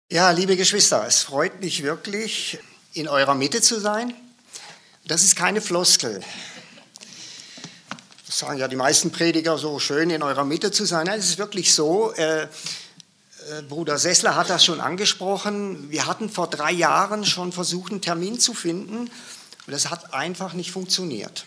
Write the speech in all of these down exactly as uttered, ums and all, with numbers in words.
Ja, liebe Geschwister, es freut mich wirklich, in eurer Mitte zu sein. Das ist keine Floskel. Das sagen ja die meisten Prediger, so schön in eurer Mitte zu sein. Nein, es ist wirklich so. Äh, äh, Bruder Sessler hat das schon angesprochen. Wir hatten vor drei Jahren schon versucht, einen Termin zu finden. Und das hat einfach nicht funktioniert.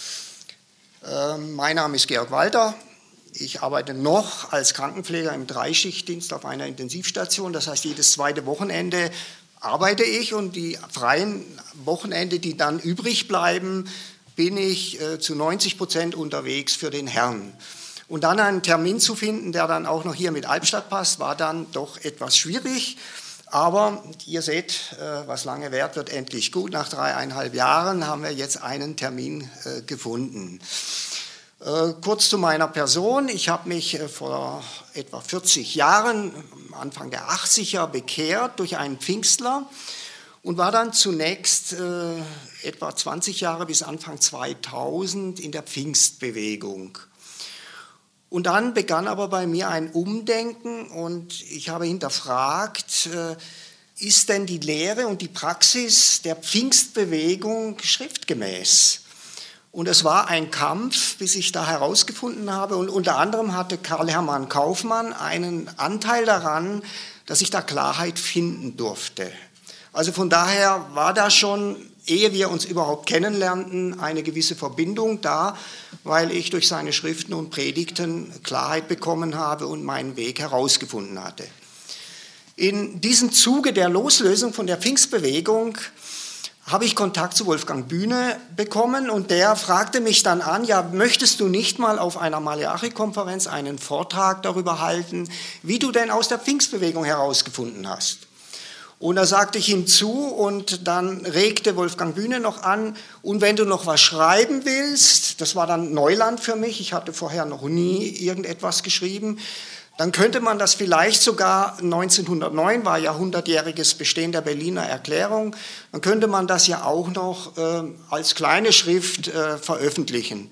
Äh, mein Name ist Georg Walter. Ich arbeite noch als Krankenpfleger im Dreischichtdienst auf einer Intensivstation. Das heißt, jedes zweite Wochenende arbeite ich und die freien Wochenende, die dann übrig bleiben, bin ich äh, zu neunzig Prozent unterwegs für den Herrn. Und dann einen Termin zu finden, der dann auch noch hier mit Albstadt passt, war dann doch etwas schwierig. Aber ihr seht, äh, was lange währt, wird endlich gut. Nach dreieinhalb Jahren haben wir jetzt einen Termin äh, gefunden. Äh, kurz zu meiner Person. Ich habe mich äh, vor etwa vierzig Jahren, Anfang der achtziger, bekehrt durch einen Pfingstler und war dann zunächst äh, etwa zwanzig Jahre bis Anfang zweitausend in der Pfingstbewegung. Und dann begann aber bei mir ein Umdenken und ich habe hinterfragt, äh, ist denn die Lehre und die Praxis der Pfingstbewegung schriftgemäß? Und es war ein Kampf, bis ich da herausgefunden habe. Und unter anderem hatte Karl-Hermann Kaufmann einen Anteil daran, dass ich da Klarheit finden durfte. Also von daher war da schon, ehe wir uns überhaupt kennenlernten, eine gewisse Verbindung da, weil ich durch seine Schriften und Predigten Klarheit bekommen habe und meinen Weg herausgefunden hatte. In diesem Zuge der Loslösung von der Pfingstbewegung habe ich Kontakt zu Wolfgang Bühne bekommen und der fragte mich dann an, ja, möchtest du nicht mal auf einer Maleachi-Konferenz einen Vortrag darüber halten, wie du denn aus der Pfingstbewegung herausgefunden hast? Und da sagte ich ihm zu und dann regte Wolfgang Bühne noch an, und wenn du noch was schreiben willst, das war dann Neuland für mich, ich hatte vorher noch nie irgendetwas geschrieben, dann könnte man das vielleicht sogar, neunzehnhundertneun war ja hundertjähriges Bestehen der Berliner Erklärung, dann könnte man das ja auch noch äh, als kleine Schrift äh, veröffentlichen.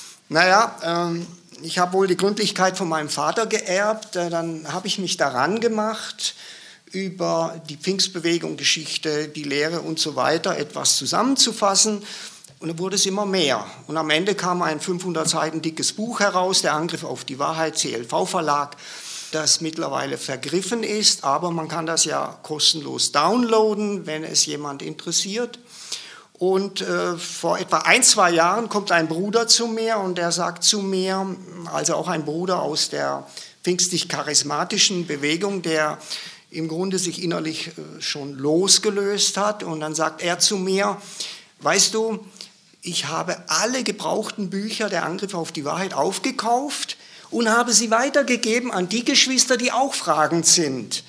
Naja, äh, ich habe wohl die Gründlichkeit von meinem Vater geerbt, äh, dann habe ich mich daran gemacht, über die Pfingstbewegung, Geschichte, die Lehre und so weiter etwas zusammenzufassen. Und dann wurde es immer mehr. Und am Ende kam ein fünfhundert Seiten dickes Buch heraus, der Angriff auf die Wahrheit, C L V-Verlag, das mittlerweile vergriffen ist. Aber man kann das ja kostenlos downloaden, wenn es jemand interessiert. Und äh, vor etwa ein, zwei Jahren kommt ein Bruder zu mir und der sagt zu mir, also auch ein Bruder aus der pfingstlich-charismatischen Bewegung, der im Grunde sich innerlich äh, schon losgelöst hat. Und dann sagt er zu mir, weißt du, ich habe alle gebrauchten Bücher der Angriff auf die Wahrheit aufgekauft und habe sie weitergegeben an die Geschwister, die auch fragend sind.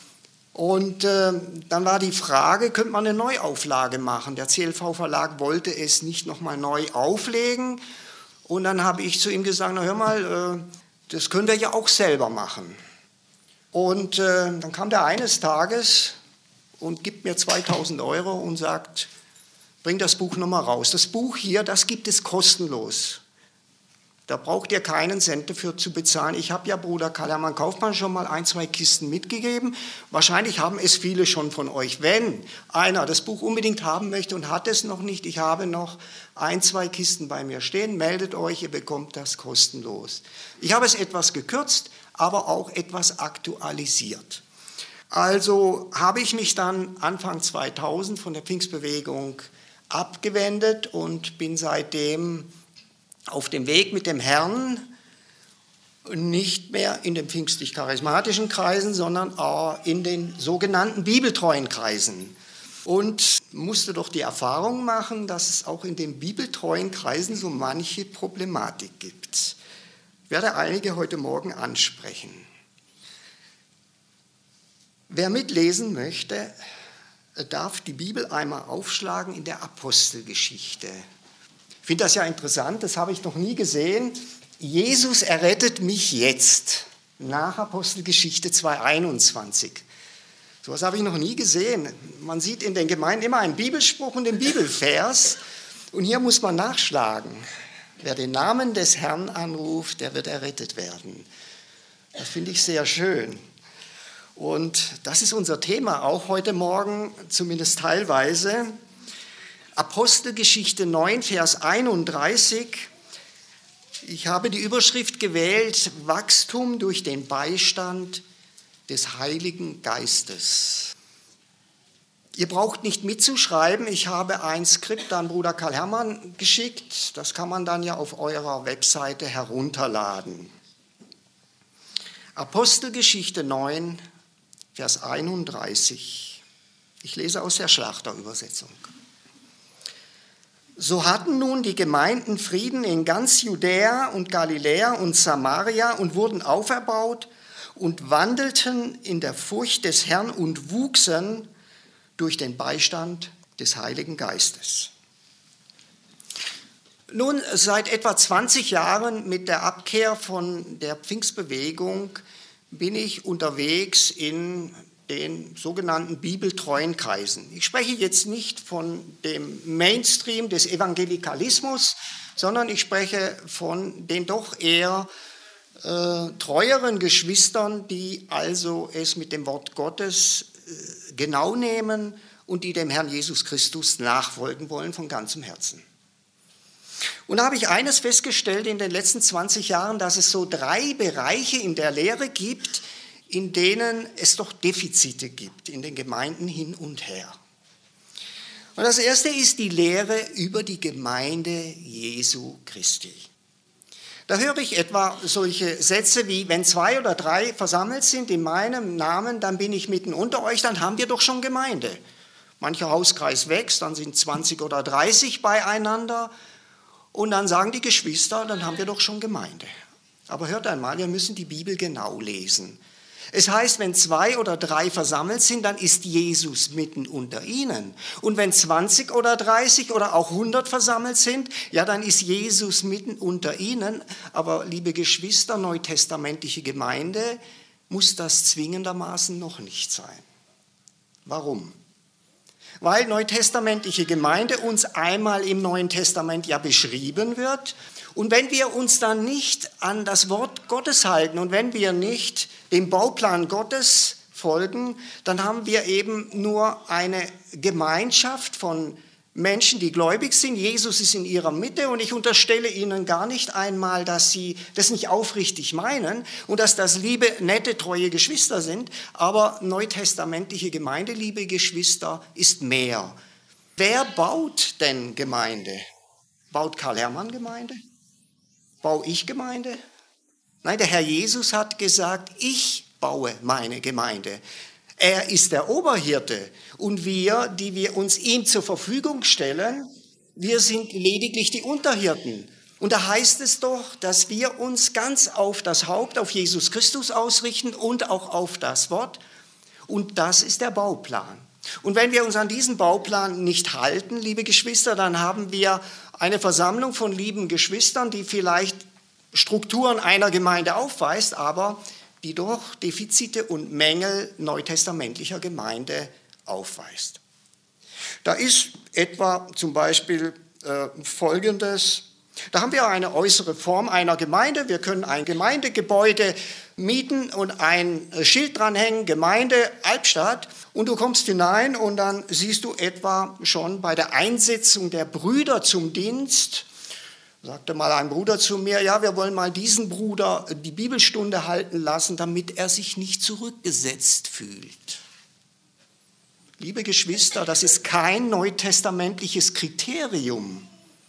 Und äh, dann war die Frage, könnte man eine Neuauflage machen? Der C L V-Verlag wollte es nicht nochmal neu auflegen. Und dann habe ich zu ihm gesagt, na hör mal, äh, das können wir ja auch selber machen. Und äh, dann kam der eines Tages und gibt mir zweitausend Euro und sagt, bring das Buch nochmal raus. Das Buch hier, das gibt es kostenlos. Da braucht ihr keinen Cent dafür zu bezahlen. Ich habe ja Bruder Karl-Hermann Kaufmann schon mal ein, zwei Kisten mitgegeben. Wahrscheinlich haben es viele schon von euch. Wenn einer das Buch unbedingt haben möchte und hat es noch nicht, ich habe noch ein, zwei Kisten bei mir stehen, meldet euch, ihr bekommt das kostenlos. Ich habe es etwas gekürzt, aber auch etwas aktualisiert. Also habe ich mich dann Anfang zweitausend von der Pfingstbewegung abgewendet und bin seitdem auf dem Weg mit dem Herrn, nicht mehr in den pfingstlich-charismatischen Kreisen, sondern auch in den sogenannten bibeltreuen Kreisen. Und musste doch die Erfahrung machen, dass es auch in den bibeltreuen Kreisen so manche Problematik gibt. Ich werde einige heute Morgen ansprechen. Wer mitlesen möchte, darf die Bibel einmal aufschlagen in der Apostelgeschichte. Ich finde das ja interessant, das habe ich noch nie gesehen. Jesus errettet mich jetzt, nach Apostelgeschichte zwei einundzwanzig. So etwas habe ich noch nie gesehen. Man sieht in den Gemeinden immer einen Bibelspruch und den Bibelvers. Und hier muss man nachschlagen. Wer den Namen des Herrn anruft, der wird errettet werden. Das finde ich sehr schön. Und das ist unser Thema auch heute Morgen, zumindest teilweise. Apostelgeschichte neun, Vers einunddreißig. Ich habe die Überschrift gewählt, Wachstum durch den Beistand des Heiligen Geistes. Ihr braucht nicht mitzuschreiben, ich habe ein Skript an Bruder Karl Hermann geschickt. Das kann man dann ja auf eurer Webseite herunterladen. Apostelgeschichte neun, Vers einunddreißig. Ich lese aus der Schlachterübersetzung. So hatten nun die Gemeinden Frieden in ganz Judäa und Galiläa und Samaria und wurden auferbaut und wandelten in der Furcht des Herrn und wuchsen durch den Beistand des Heiligen Geistes. Nun, seit etwa zwanzig Jahren mit der Abkehr von der Pfingstbewegung bin ich unterwegs in den sogenannten bibeltreuen Kreisen. Ich spreche jetzt nicht von dem Mainstream des Evangelikalismus, sondern ich spreche von den doch eher äh, treueren Geschwistern, die also es mit dem Wort Gottes äh, genau nehmen und die dem Herrn Jesus Christus nachfolgen wollen von ganzem Herzen. Und da habe ich eines festgestellt in den letzten zwanzig Jahren, dass es so drei Bereiche in der Lehre gibt, in denen es doch Defizite gibt, in den Gemeinden hin und her. Und das erste ist die Lehre über die Gemeinde Jesu Christi. Da höre ich etwa solche Sätze wie, wenn zwei oder drei versammelt sind in meinem Namen, dann bin ich mitten unter euch, dann haben wir doch schon Gemeinde. Mancher Hauskreis wächst, dann sind zwanzig oder dreißig beieinander. Und dann sagen die Geschwister, dann haben wir doch schon Gemeinde. Aber hört einmal, wir müssen die Bibel genau lesen. Es heißt, wenn zwei oder drei versammelt sind, dann ist Jesus mitten unter ihnen. Und wenn zwanzig oder dreißig oder auch hundert versammelt sind, ja, dann ist Jesus mitten unter ihnen. Aber liebe Geschwister, neutestamentliche Gemeinde, muss das zwingendermaßen noch nicht sein. Warum? Weil neutestamentliche Gemeinde uns einmal im Neuen Testament ja beschrieben wird. Und wenn wir uns dann nicht an das Wort Gottes halten und wenn wir nicht dem Bauplan Gottes folgen, dann haben wir eben nur eine Gemeinschaft von Menschen, die gläubig sind. Jesus ist in ihrer Mitte und ich unterstelle ihnen gar nicht einmal, dass sie das nicht aufrichtig meinen und dass das liebe, nette, treue Geschwister sind. Aber neutestamentliche Gemeinde, liebe Geschwister, ist mehr. Wer baut denn Gemeinde? Baut Karl Hermann Gemeinde? Baue ich Gemeinde? Nein, der Herr Jesus hat gesagt, ich baue meine Gemeinde. Er ist der Oberhirte und wir, die wir uns ihm zur Verfügung stellen, wir sind lediglich die Unterhirten. Und da heißt es doch, dass wir uns ganz auf das Haupt, auf Jesus Christus ausrichten und auch auf das Wort. Und das ist der Bauplan. Und wenn wir uns an diesen Bauplan nicht halten, liebe Geschwister, dann haben wir eine Versammlung von lieben Geschwistern, die vielleicht Strukturen einer Gemeinde aufweist, aber die doch Defizite und Mängel neutestamentlicher Gemeinde aufweist. Da ist etwa zum Beispiel äh, Folgendes. Da haben wir eine äußere Form einer Gemeinde. Wir können ein Gemeindegebäude mieten und ein Schild dranhängen, Gemeinde Albstadt. Und du kommst hinein und dann siehst du etwa schon bei der Einsetzung der Brüder zum Dienst, sagte mal ein Bruder zu mir, ja, wir wollen mal diesen Bruder die Bibelstunde halten lassen, damit er sich nicht zurückgesetzt fühlt. Liebe Geschwister, das ist kein neutestamentliches Kriterium,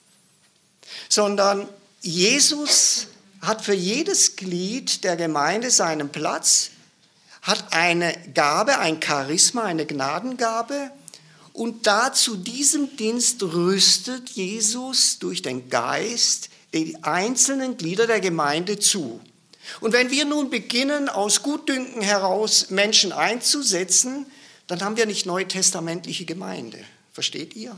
sondern Jesus hat für jedes Glied der Gemeinde seinen Platz, hat eine Gabe, ein Charisma, eine Gnadengabe. Und da zu diesem Dienst rüstet Jesus durch den Geist die einzelnen Glieder der Gemeinde zu. Und wenn wir nun beginnen, aus Gutdünken heraus Menschen einzusetzen, dann haben wir nicht neutestamentliche Gemeinde. Versteht ihr?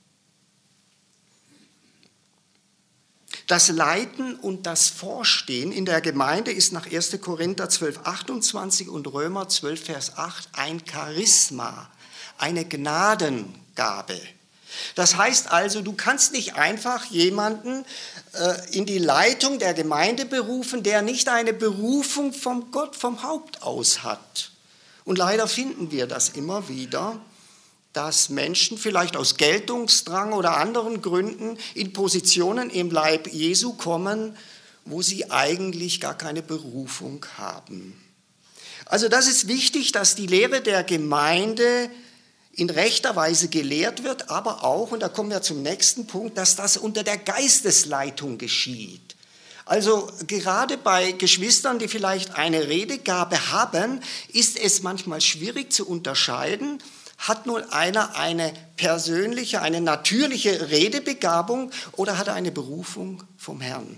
Das Leiten und das Vorstehen in der Gemeinde ist nach erster Korinther zwölf, achtundzwanzig und Römer zwölf, Vers acht ein Charisma, eine Gnadengabe. Das heißt also, du kannst nicht einfach jemanden äh, in die Leitung der Gemeinde berufen, der nicht eine Berufung vom Gott vom Haupt aus hat. Und leider finden wir das immer wieder, dass Menschen vielleicht aus Geltungsdrang oder anderen Gründen in Positionen im Leib Jesu kommen, wo sie eigentlich gar keine Berufung haben. Also das ist wichtig, dass die Lehre der Gemeinde in rechter Weise gelehrt wird, aber auch, und da kommen wir zum nächsten Punkt, dass das unter der Geistesleitung geschieht. Also gerade bei Geschwistern, die vielleicht eine Redegabe haben, ist es manchmal schwierig zu unterscheiden, hat nun einer eine persönliche, eine natürliche Redebegabung oder hat er eine Berufung vom Herrn?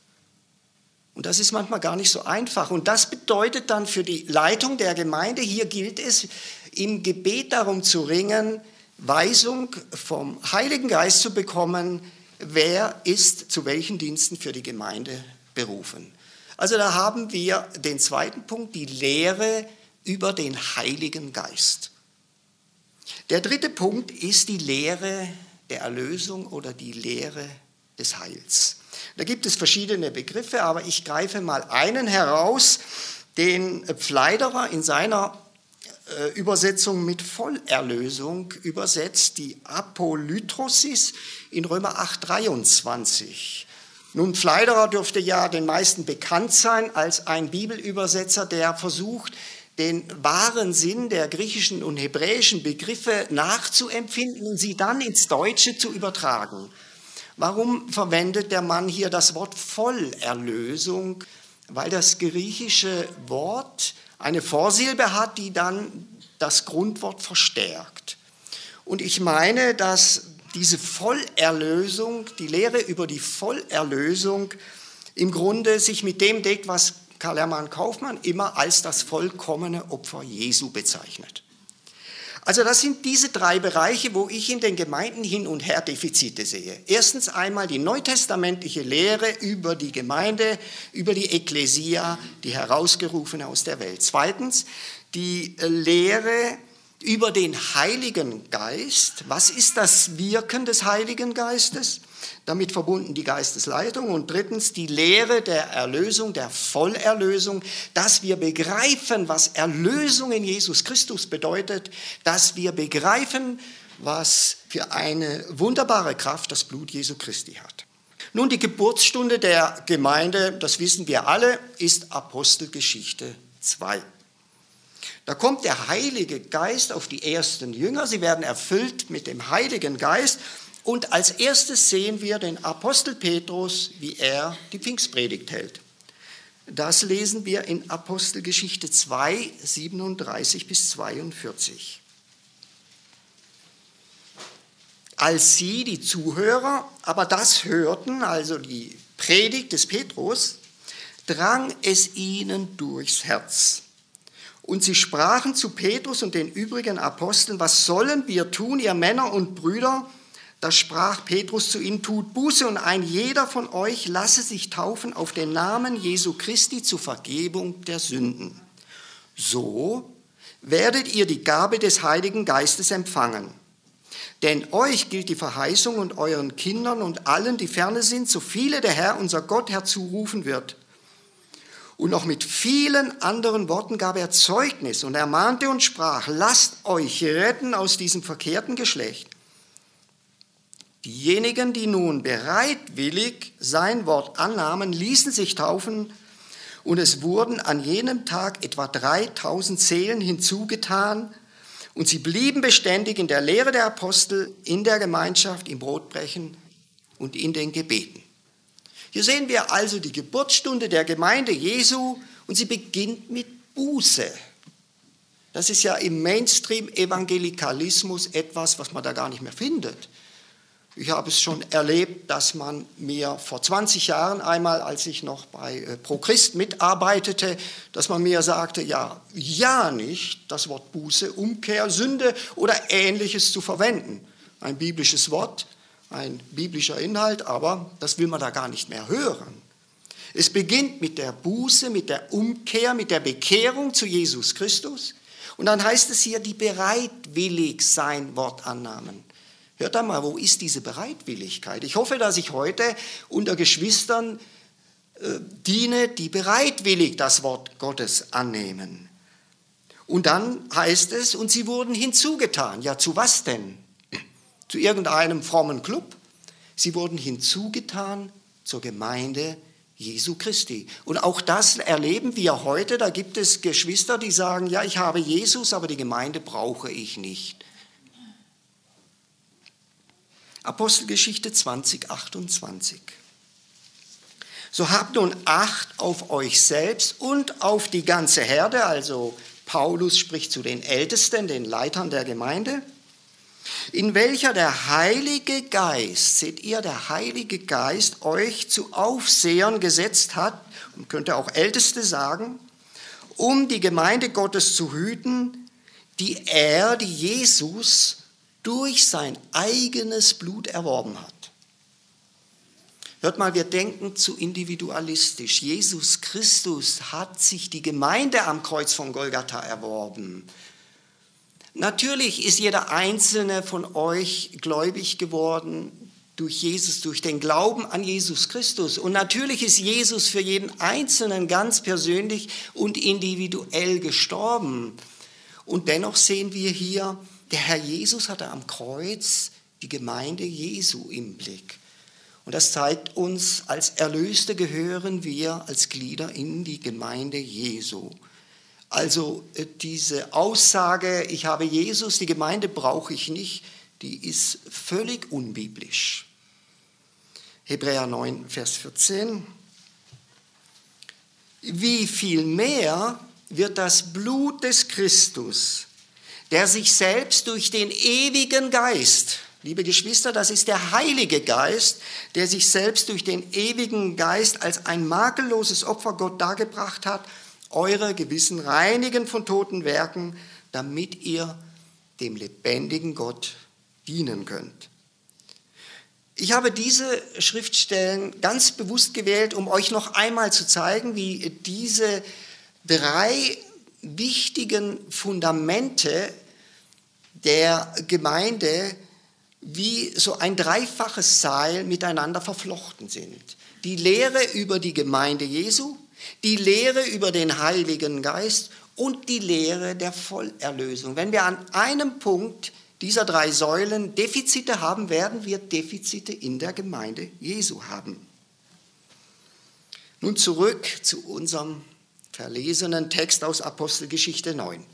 Und das ist manchmal gar nicht so einfach. Und das bedeutet dann für die Leitung der Gemeinde, hier gilt es, im Gebet darum zu ringen, Weisung vom Heiligen Geist zu bekommen, wer ist zu welchen Diensten für die Gemeinde berufen. Also da haben wir den zweiten Punkt, die Lehre über den Heiligen Geist. Der dritte Punkt ist die Lehre der Erlösung oder die Lehre des Heils. Da gibt es verschiedene Begriffe, aber ich greife mal einen heraus, den Pfleiderer in seiner äh, Übersetzung mit Vollerlösung übersetzt, die Apolytrosis in Römer acht dreiundzwanzig. Nun, Pfleiderer dürfte ja den meisten bekannt sein als ein Bibelübersetzer, der versucht, den wahren Sinn der griechischen und hebräischen Begriffe nachzuempfinden und sie dann ins Deutsche zu übertragen. Warum verwendet der Mann hier das Wort Vollerlösung? Weil das griechische Wort eine Vorsilbe hat, die dann das Grundwort verstärkt. Und ich meine, dass diese Vollerlösung, die Lehre über die Vollerlösung im Grunde sich mit dem deckt, was Karl Hermann Kaufmann immer als das vollkommene Opfer Jesu bezeichnet. Also das sind diese drei Bereiche, wo ich in den Gemeinden hin und her Defizite sehe. Erstens einmal die neutestamentliche Lehre über die Gemeinde, über die Ekklesia, die Herausgerufene aus der Welt. Zweitens die Lehre über den Heiligen Geist. Was ist das Wirken des Heiligen Geistes? Damit verbunden die Geistesleitung. Und drittens die Lehre der Erlösung, der Vollerlösung, dass wir begreifen, was Erlösung in Jesus Christus bedeutet, dass wir begreifen, was für eine wunderbare Kraft das Blut Jesu Christi hat. Nun, die Geburtsstunde der Gemeinde, das wissen wir alle, ist Apostelgeschichte zwei. Da kommt der Heilige Geist auf die ersten Jünger, sie werden erfüllt mit dem Heiligen Geist. Und als erstes sehen wir den Apostel Petrus, wie er die Pfingstpredigt hält. Das lesen wir in Apostelgeschichte zwei, siebenunddreißig bis zweiundvierzig. Als sie, die Zuhörer, aber das hörten, also die Predigt des Petrus, drang es ihnen durchs Herz. Und sie sprachen zu Petrus und den übrigen Aposteln: Was sollen wir tun, ihr Männer und Brüder? Da sprach Petrus zu ihnen: Tut Buße und ein jeder von euch lasse sich taufen auf den Namen Jesu Christi zur Vergebung der Sünden. So werdet ihr die Gabe des Heiligen Geistes empfangen. Denn euch gilt die Verheißung und euren Kindern und allen, die ferne sind, so viele der Herr, unser Gott, herzurufen wird. Und noch mit vielen anderen Worten gab er Zeugnis und ermahnte und sprach: Lasst euch retten aus diesem verkehrten Geschlecht. Diejenigen, die nun bereitwillig sein Wort annahmen, ließen sich taufen, und es wurden an jenem Tag etwa dreitausend Seelen hinzugetan, und sie blieben beständig in der Lehre der Apostel, in der Gemeinschaft, im Brotbrechen und in den Gebeten. Hier sehen wir also die Geburtsstunde der Gemeinde Jesu, und sie beginnt mit Buße. Das ist ja im Mainstream-Evangelikalismus etwas, was man da gar nicht mehr findet. Ich habe es schon erlebt, dass man mir vor zwanzig Jahren einmal, als ich noch bei Pro Christ mitarbeitete, dass man mir sagte, ja, ja nicht das Wort Buße, Umkehr, Sünde oder Ähnliches zu verwenden. Ein biblisches Wort, ein biblischer Inhalt, aber das will man da gar nicht mehr hören. Es beginnt mit der Buße, mit der Umkehr, mit der Bekehrung zu Jesus Christus. Und dann heißt es hier, die bereitwillig sein Wort annahmen. Hört einmal, wo ist diese Bereitwilligkeit? Ich hoffe, dass ich heute unter Geschwistern äh, diene, die bereitwillig das Wort Gottes annehmen. Und dann heißt es, und sie wurden hinzugetan. Ja, zu was denn? Zu irgendeinem frommen Club? Sie wurden hinzugetan zur Gemeinde Jesu Christi. Und auch das erleben wir heute. Da gibt es Geschwister, die sagen, ja, ich habe Jesus, aber die Gemeinde brauche ich nicht. Apostelgeschichte zwanzig, achtundzwanzig. So habt nun Acht auf euch selbst und auf die ganze Herde, also Paulus spricht zu den Ältesten, den Leitern der Gemeinde, in welcher der Heilige Geist, seht ihr, der Heilige Geist euch zu Aufsehern gesetzt hat, man könnte auch Älteste sagen, um die Gemeinde Gottes zu hüten, die er, die Jesus, durch sein eigenes Blut erworben hat. Hört mal, wir denken zu individualistisch. Jesus Christus hat sich die Gemeinde am Kreuz von Golgatha erworben. Natürlich ist jeder Einzelne von euch gläubig geworden durch Jesus, durch den Glauben an Jesus Christus. Und natürlich ist Jesus für jeden Einzelnen ganz persönlich und individuell gestorben. Und dennoch sehen wir hier, der Herr Jesus hatte am Kreuz die Gemeinde Jesu im Blick. Und das zeigt uns, als Erlöste gehören wir als Glieder in die Gemeinde Jesu. Also diese Aussage, ich habe Jesus, die Gemeinde brauche ich nicht, die ist völlig unbiblisch. Hebräer neun, Vers vierzehn. Wie viel mehr wird das Blut des Christus, der sich selbst durch den ewigen Geist, liebe Geschwister, das ist der Heilige Geist, der sich selbst durch den ewigen Geist als ein makelloses Opfer Gott dargebracht hat, eure Gewissen reinigen von toten Werken, damit ihr dem lebendigen Gott dienen könnt. Ich habe diese Schriftstellen ganz bewusst gewählt, um euch noch einmal zu zeigen, wie diese drei wichtigen Fundamente der Gemeinde wie so ein dreifaches Seil miteinander verflochten sind. Die Lehre über die Gemeinde Jesu, die Lehre über den Heiligen Geist und die Lehre der Vollerlösung. Wenn wir an einem Punkt dieser drei Säulen Defizite haben, werden wir Defizite in der Gemeinde Jesu haben. Nun zurück zu unserem verlesenen Text aus Apostelgeschichte neun.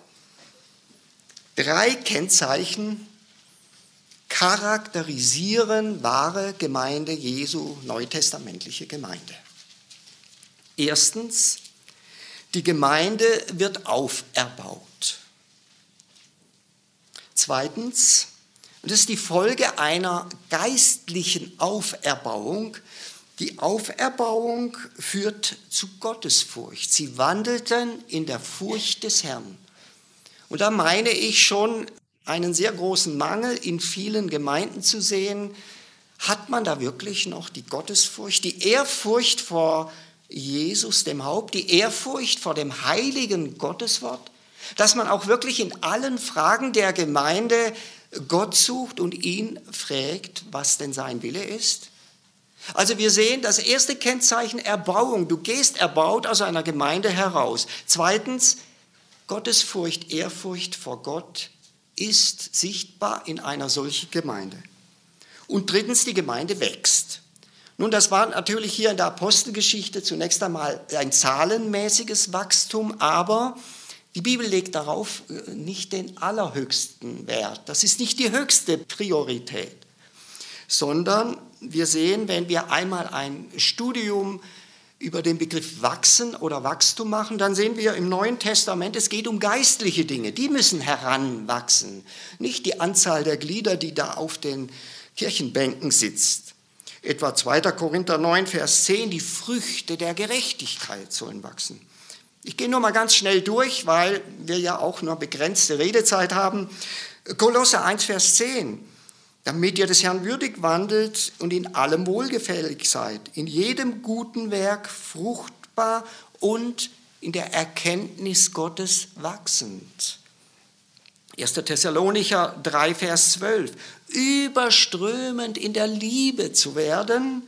Drei Kennzeichen charakterisieren wahre Gemeinde Jesu, neutestamentliche Gemeinde. Erstens, die Gemeinde wird auferbaut. Zweitens, und das ist die Folge einer geistlichen Auferbauung, die Auferbauung führt zu Gottesfurcht. Sie wandelten in der Furcht des Herrn. Und da meine ich schon einen sehr großen Mangel in vielen Gemeinden zu sehen. Hat man da wirklich noch die Gottesfurcht, die Ehrfurcht vor Jesus, dem Haupt, die Ehrfurcht vor dem heiligen Gotteswort, dass man auch wirklich in allen Fragen der Gemeinde Gott sucht und ihn fragt, was denn sein Wille ist? Also wir sehen, das erste Kennzeichen Erbauung. Du gehst erbaut aus einer Gemeinde heraus. Zweitens, Gottesfurcht, Ehrfurcht vor Gott ist sichtbar in einer solchen Gemeinde. Und drittens, die Gemeinde wächst. Nun, das war natürlich hier in der Apostelgeschichte zunächst einmal ein zahlenmäßiges Wachstum, aber die Bibel legt darauf nicht den allerhöchsten Wert. Das ist nicht die höchste Priorität, sondern wir sehen, wenn wir einmal ein Studium über den Begriff Wachsen oder Wachstum machen, dann sehen wir im Neuen Testament, es geht um geistliche Dinge, die müssen heranwachsen, nicht die Anzahl der Glieder, die da auf den Kirchenbänken sitzt. Etwa zweiter Korinther neun, Vers zehn, die Früchte der Gerechtigkeit sollen wachsen. Ich gehe nur mal ganz schnell durch, weil wir ja auch nur begrenzte Redezeit haben. Kolosser eins, Vers zehn. Damit ihr des Herrn würdig wandelt und in allem wohlgefällig seid, in jedem guten Werk fruchtbar und in der Erkenntnis Gottes wachsend. erster Thessalonicher drei, Vers zwölf. Überströmend in der Liebe zu werden,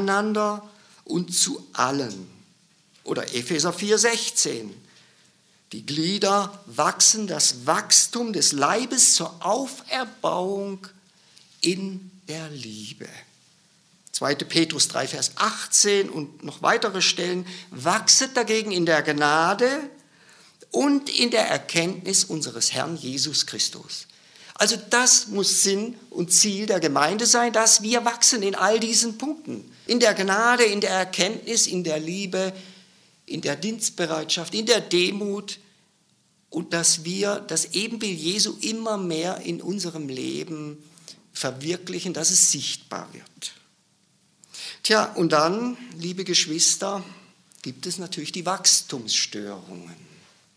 zueinander und zu allen. Oder Epheser vier, sechzehn. Die Glieder wachsen, das Wachstum des Leibes zur Auferbauung in der Liebe. zweiter Petrus drei, Vers achtzehn und noch weitere Stellen. Wachset dagegen in der Gnade und in der Erkenntnis unseres Herrn Jesus Christus. Also das muss Sinn und Ziel der Gemeinde sein, dass wir wachsen in all diesen Punkten. In der Gnade, in der Erkenntnis, in der Liebe, in der Dienstbereitschaft, in der Demut und dass wir das Ebenbild Jesu immer mehr in unserem Leben verwirklichen, dass es sichtbar wird. Tja, und dann, liebe Geschwister, gibt es natürlich die Wachstumsstörungen.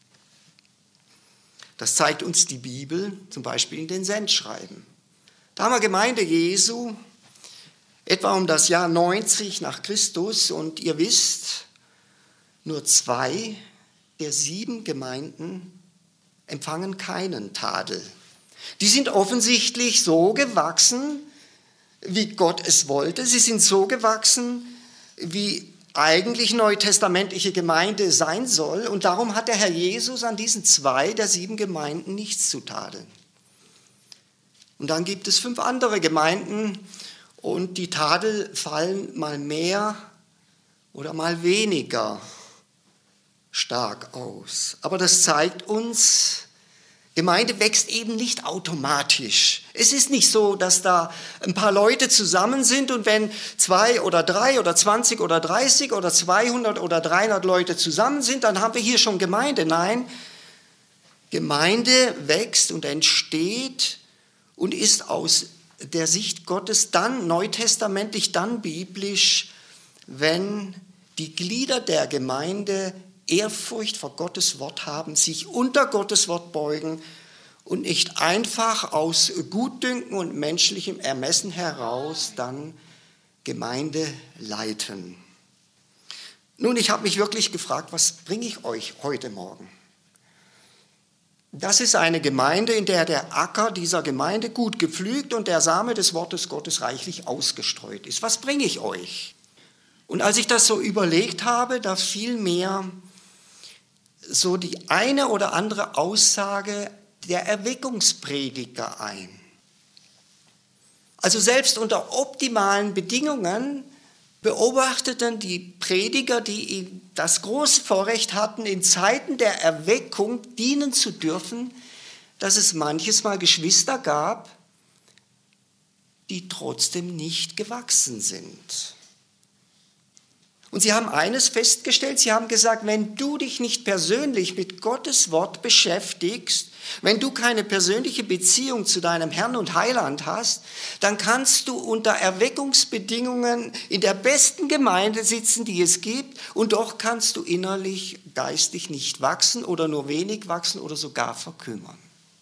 Das zeigt uns die Bibel, zum Beispiel in den Sendschreiben. Da haben wir Gemeinde Jesu, etwa um das Jahr neunzig nach Christus. Und ihr wisst, nur zwei der sieben Gemeinden empfangen keinen Tadel. Die sind offensichtlich so gewachsen, wie Gott es wollte. Sie sind so gewachsen, wie eigentlich neutestamentliche Gemeinde sein soll. Und darum hat der Herr Jesus an diesen zwei der sieben Gemeinden nichts zu tadeln. Und dann gibt es fünf andere Gemeinden und die Tadel fallen mal mehr oder mal weniger stark aus. Aber das zeigt uns, Gemeinde wächst eben nicht automatisch. Es ist nicht so, dass da ein paar Leute zusammen sind und wenn zwei oder drei oder zwanzig oder dreißig oder zweihundert oder dreihundert Leute zusammen sind, dann haben wir hier schon Gemeinde. Nein, Gemeinde wächst und entsteht und ist aus der Sicht Gottes dann neutestamentlich, dann biblisch, wenn die Glieder der Gemeinde Ehrfurcht vor Gottes Wort haben, sich unter Gottes Wort beugen und nicht einfach aus Gutdünken und menschlichem Ermessen heraus dann Gemeinde leiten. Nun, ich habe mich wirklich gefragt, was bringe ich euch heute Morgen? Das ist eine Gemeinde, in der der Acker dieser Gemeinde gut gepflügt und der Same des Wortes Gottes reichlich ausgestreut ist. Was bringe ich euch? Und als ich das so überlegt habe, da fiel mir so die eine oder andere Aussage der Erweckungsprediger ein. Also selbst unter optimalen Bedingungen beobachteten die Prediger, die das große Vorrecht hatten, in Zeiten der Erweckung dienen zu dürfen, dass es manches Mal Geschwister gab, die trotzdem nicht gewachsen sind. Und sie haben eines festgestellt, sie haben gesagt, wenn du dich nicht persönlich mit Gottes Wort beschäftigst, wenn du keine persönliche Beziehung zu deinem Herrn und Heiland hast, dann kannst du unter Erweckungsbedingungen in der besten Gemeinde sitzen, die es gibt, und doch kannst du innerlich, geistig nicht wachsen oder nur wenig wachsen oder sogar verkümmern.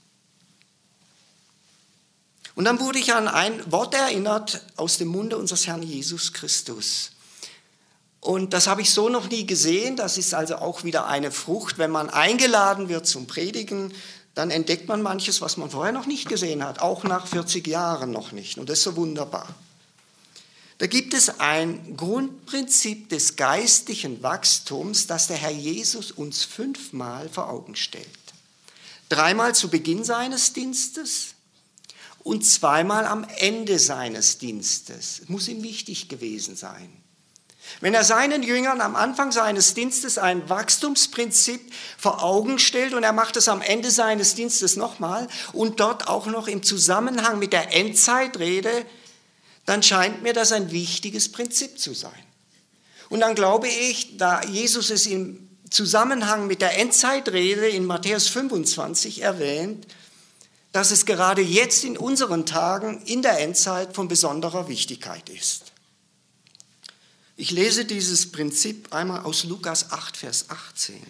Und dann wurde ich an ein Wort erinnert aus dem Munde unseres Herrn Jesus Christus. Und das habe ich so noch nie gesehen. Das ist also auch wieder eine Frucht. Wenn man eingeladen wird zum Predigen, dann entdeckt man manches, was man vorher noch nicht gesehen hat, auch nach vierzig Jahren noch nicht. Und das ist so wunderbar. Da gibt es ein Grundprinzip des geistlichen Wachstums, das der Herr Jesus uns fünfmal vor Augen stellt. Dreimal zu Beginn seines Dienstes und zweimal am Ende seines Dienstes. Es muss ihm wichtig gewesen sein. Wenn er seinen Jüngern am Anfang seines Dienstes ein Wachstumsprinzip vor Augen stellt und er macht es am Ende seines Dienstes nochmal und dort auch noch im Zusammenhang mit der Endzeitrede, dann scheint mir das ein wichtiges Prinzip zu sein. Und dann glaube ich, da Jesus es im Zusammenhang mit der Endzeitrede in Matthäus fünfundzwanzig erwähnt, dass es gerade jetzt in unseren Tagen in der Endzeit von besonderer Wichtigkeit ist. Ich lese dieses Prinzip einmal aus Lukas acht, Vers achtzehn.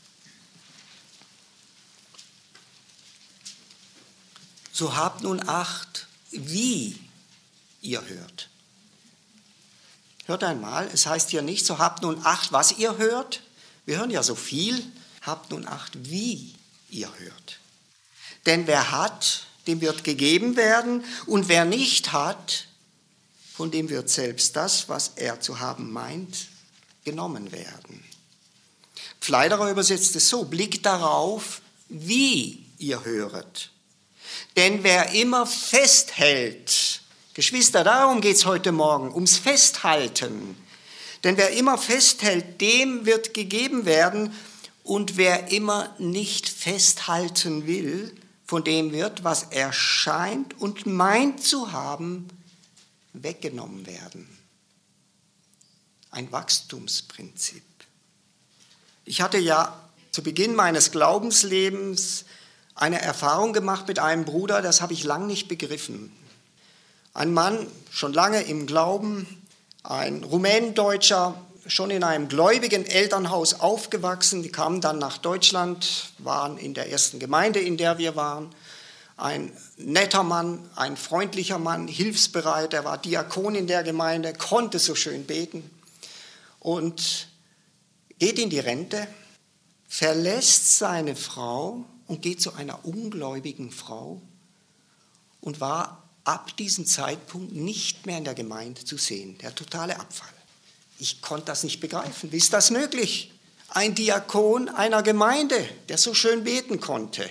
So habt nun Acht, wie ihr hört. Hört einmal, es heißt hier nicht, so habt nun Acht, was ihr hört. Wir hören ja so viel. Habt nun Acht, wie ihr hört. Denn wer hat, dem wird gegeben werden, und wer nicht hat, von dem wird selbst das, was er zu haben meint, genommen werden. Pfleiderer übersetzt es so: Blickt darauf, wie ihr höret. Denn wer immer festhält, Geschwister, darum geht es heute Morgen, ums Festhalten. Denn wer immer festhält, dem wird gegeben werden. Und wer immer nicht festhalten will, von dem wird, was er scheint und meint zu haben, weggenommen werden. Ein Wachstumsprinzip. Ich hatte ja zu Beginn meines Glaubenslebens eine Erfahrung gemacht mit einem Bruder, das habe ich lange nicht begriffen. Ein Mann, schon lange im Glauben, ein Rumänendeutscher, schon in einem gläubigen Elternhaus aufgewachsen. Die kamen dann nach Deutschland, waren in der ersten Gemeinde, in der wir waren. Ein netter Mann, ein freundlicher Mann, hilfsbereit. Er war Diakon in der Gemeinde, konnte so schön beten und geht in die Rente, verlässt seine Frau und geht zu einer ungläubigen Frau und war ab diesem Zeitpunkt nicht mehr in der Gemeinde zu sehen. Der totale Abfall. Ich konnte das nicht begreifen. Wie ist das möglich? Ein Diakon einer Gemeinde, der so schön beten konnte.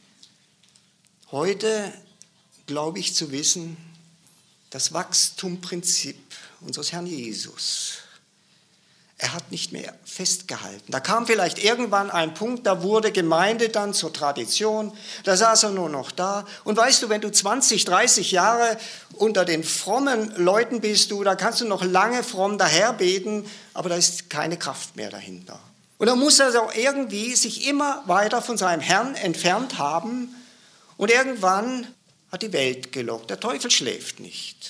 Heute glaube ich zu wissen, das Wachstumsprinzip unseres Herrn Jesus. Er hat nicht mehr festgehalten. Da kam vielleicht irgendwann ein Punkt, da wurde Gemeinde dann zur Tradition, da saß er nur noch da. Und weißt du, wenn du zwanzig, dreißig Jahre unter den frommen Leuten bist, du, da kannst du noch lange fromm daherbeten, aber da ist keine Kraft mehr dahinter. Und dann muss er auch irgendwie sich immer weiter von seinem Herrn entfernt haben und irgendwann hat die Welt gelockt. Der Teufel schläft nicht.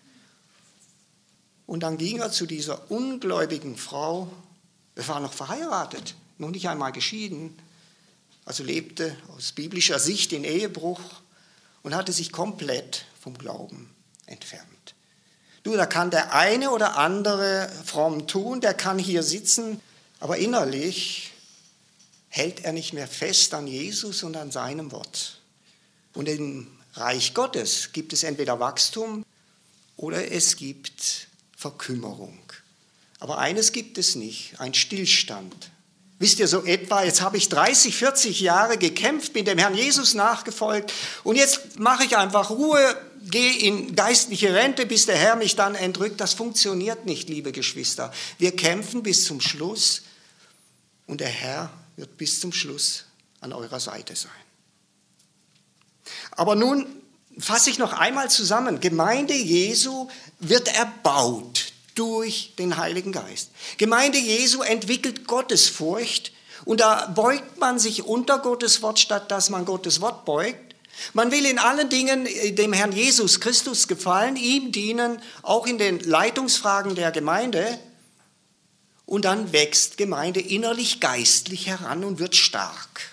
Und dann ging er zu dieser ungläubigen Frau, er war noch verheiratet, noch nicht einmal geschieden, also lebte aus biblischer Sicht in Ehebruch und hatte sich komplett vom Glauben entfernt. Du, da kann der eine oder andere fromm tun, der kann hier sitzen, aber innerlich hält er nicht mehr fest an Jesus und an seinem Wort. Und im Reich Gottes gibt es entweder Wachstum oder es gibt Verkümmerung. Aber eines gibt es nicht, ein Stillstand. Wisst ihr, so etwa, jetzt habe ich dreißig, vierzig Jahre gekämpft, bin dem Herrn Jesus nachgefolgt und jetzt mache ich einfach Ruhe, gehe in geistliche Rente, bis der Herr mich dann entrückt. Das funktioniert nicht, liebe Geschwister. Wir kämpfen bis zum Schluss und der Herr wird bis zum Schluss an eurer Seite sein. Aber nun fasse ich noch einmal zusammen. Gemeinde Jesu wird erbaut durch den Heiligen Geist. Gemeinde Jesu entwickelt Gottesfurcht und da beugt man sich unter Gottes Wort, statt dass man Gottes Wort beugt. Man will in allen Dingen dem Herrn Jesus Christus gefallen, ihm dienen, auch in den Leitungsfragen der Gemeinde. Und dann wächst Gemeinde innerlich geistlich heran und wird stark.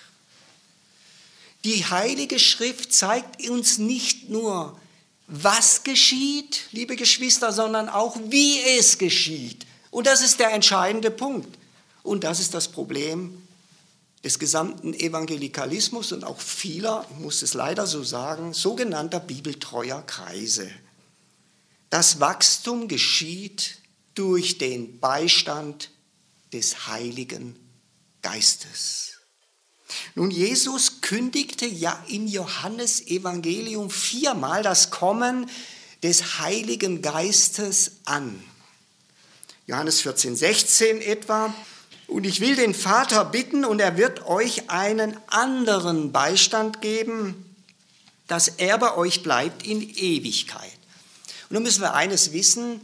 Die Heilige Schrift zeigt uns nicht nur, was geschieht, liebe Geschwister, sondern auch, wie es geschieht. Und das ist der entscheidende Punkt. Und das ist das Problem des gesamten Evangelikalismus und auch vieler, ich muss es leider so sagen, sogenannter bibeltreuer Kreise. Das Wachstum geschieht durch den Beistand des Heiligen Geistes. Nun, Jesus kündigte ja im Johannesevangelium viermal das Kommen des Heiligen Geistes an. Johannes vierzehn, sechzehn etwa. Und ich will den Vater bitten, und er wird euch einen anderen Beistand geben, dass er bei euch bleibt in Ewigkeit. Und nun müssen wir eines wissen,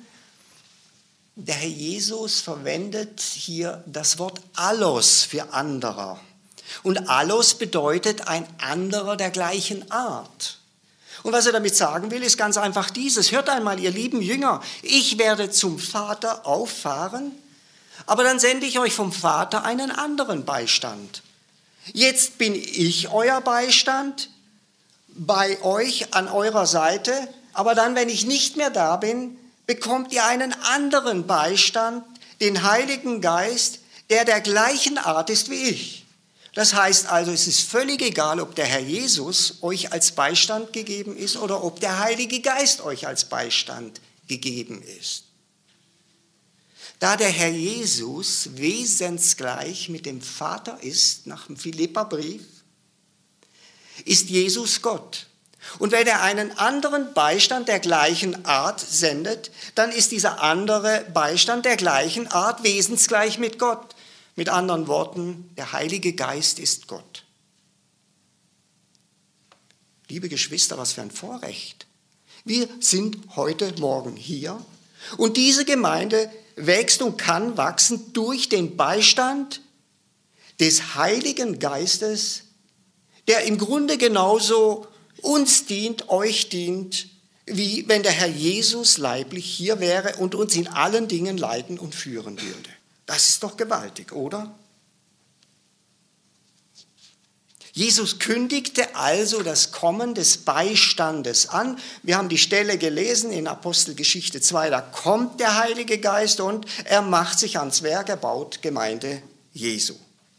der Herr Jesus verwendet hier das Wort allos für anderer. Und allos bedeutet ein anderer der gleichen Art. Und was er damit sagen will, ist ganz einfach dieses. Hört einmal, ihr lieben Jünger, ich werde zum Vater auffahren, aber dann sende ich euch vom Vater einen anderen Beistand. Jetzt bin ich euer Beistand, bei euch an eurer Seite, aber dann, wenn ich nicht mehr da bin, bekommt ihr einen anderen Beistand, den Heiligen Geist, der der gleichen Art ist wie ich. Das heißt also, es ist völlig egal, ob der Herr Jesus euch als Beistand gegeben ist oder ob der Heilige Geist euch als Beistand gegeben ist. Da der Herr Jesus wesensgleich mit dem Vater ist, nach dem Philipperbrief, ist Jesus Gott. Und wenn er einen anderen Beistand der gleichen Art sendet, dann ist dieser andere Beistand der gleichen Art wesensgleich mit Gott. Mit anderen Worten, der Heilige Geist ist Gott. Liebe Geschwister, was für ein Vorrecht. Wir sind heute Morgen hier und diese Gemeinde wächst und kann wachsen durch den Beistand des Heiligen Geistes, der im Grunde genauso uns dient, euch dient, wie wenn der Herr Jesus leiblich hier wäre und uns in allen Dingen leiten und führen würde. Das ist doch gewaltig, oder? Jesus kündigte also das Kommen des Beistandes an. Wir haben die Stelle gelesen in Apostelgeschichte zwei, da kommt der Heilige Geist und er macht sich ans Werk, er baut Gemeinde Jesu.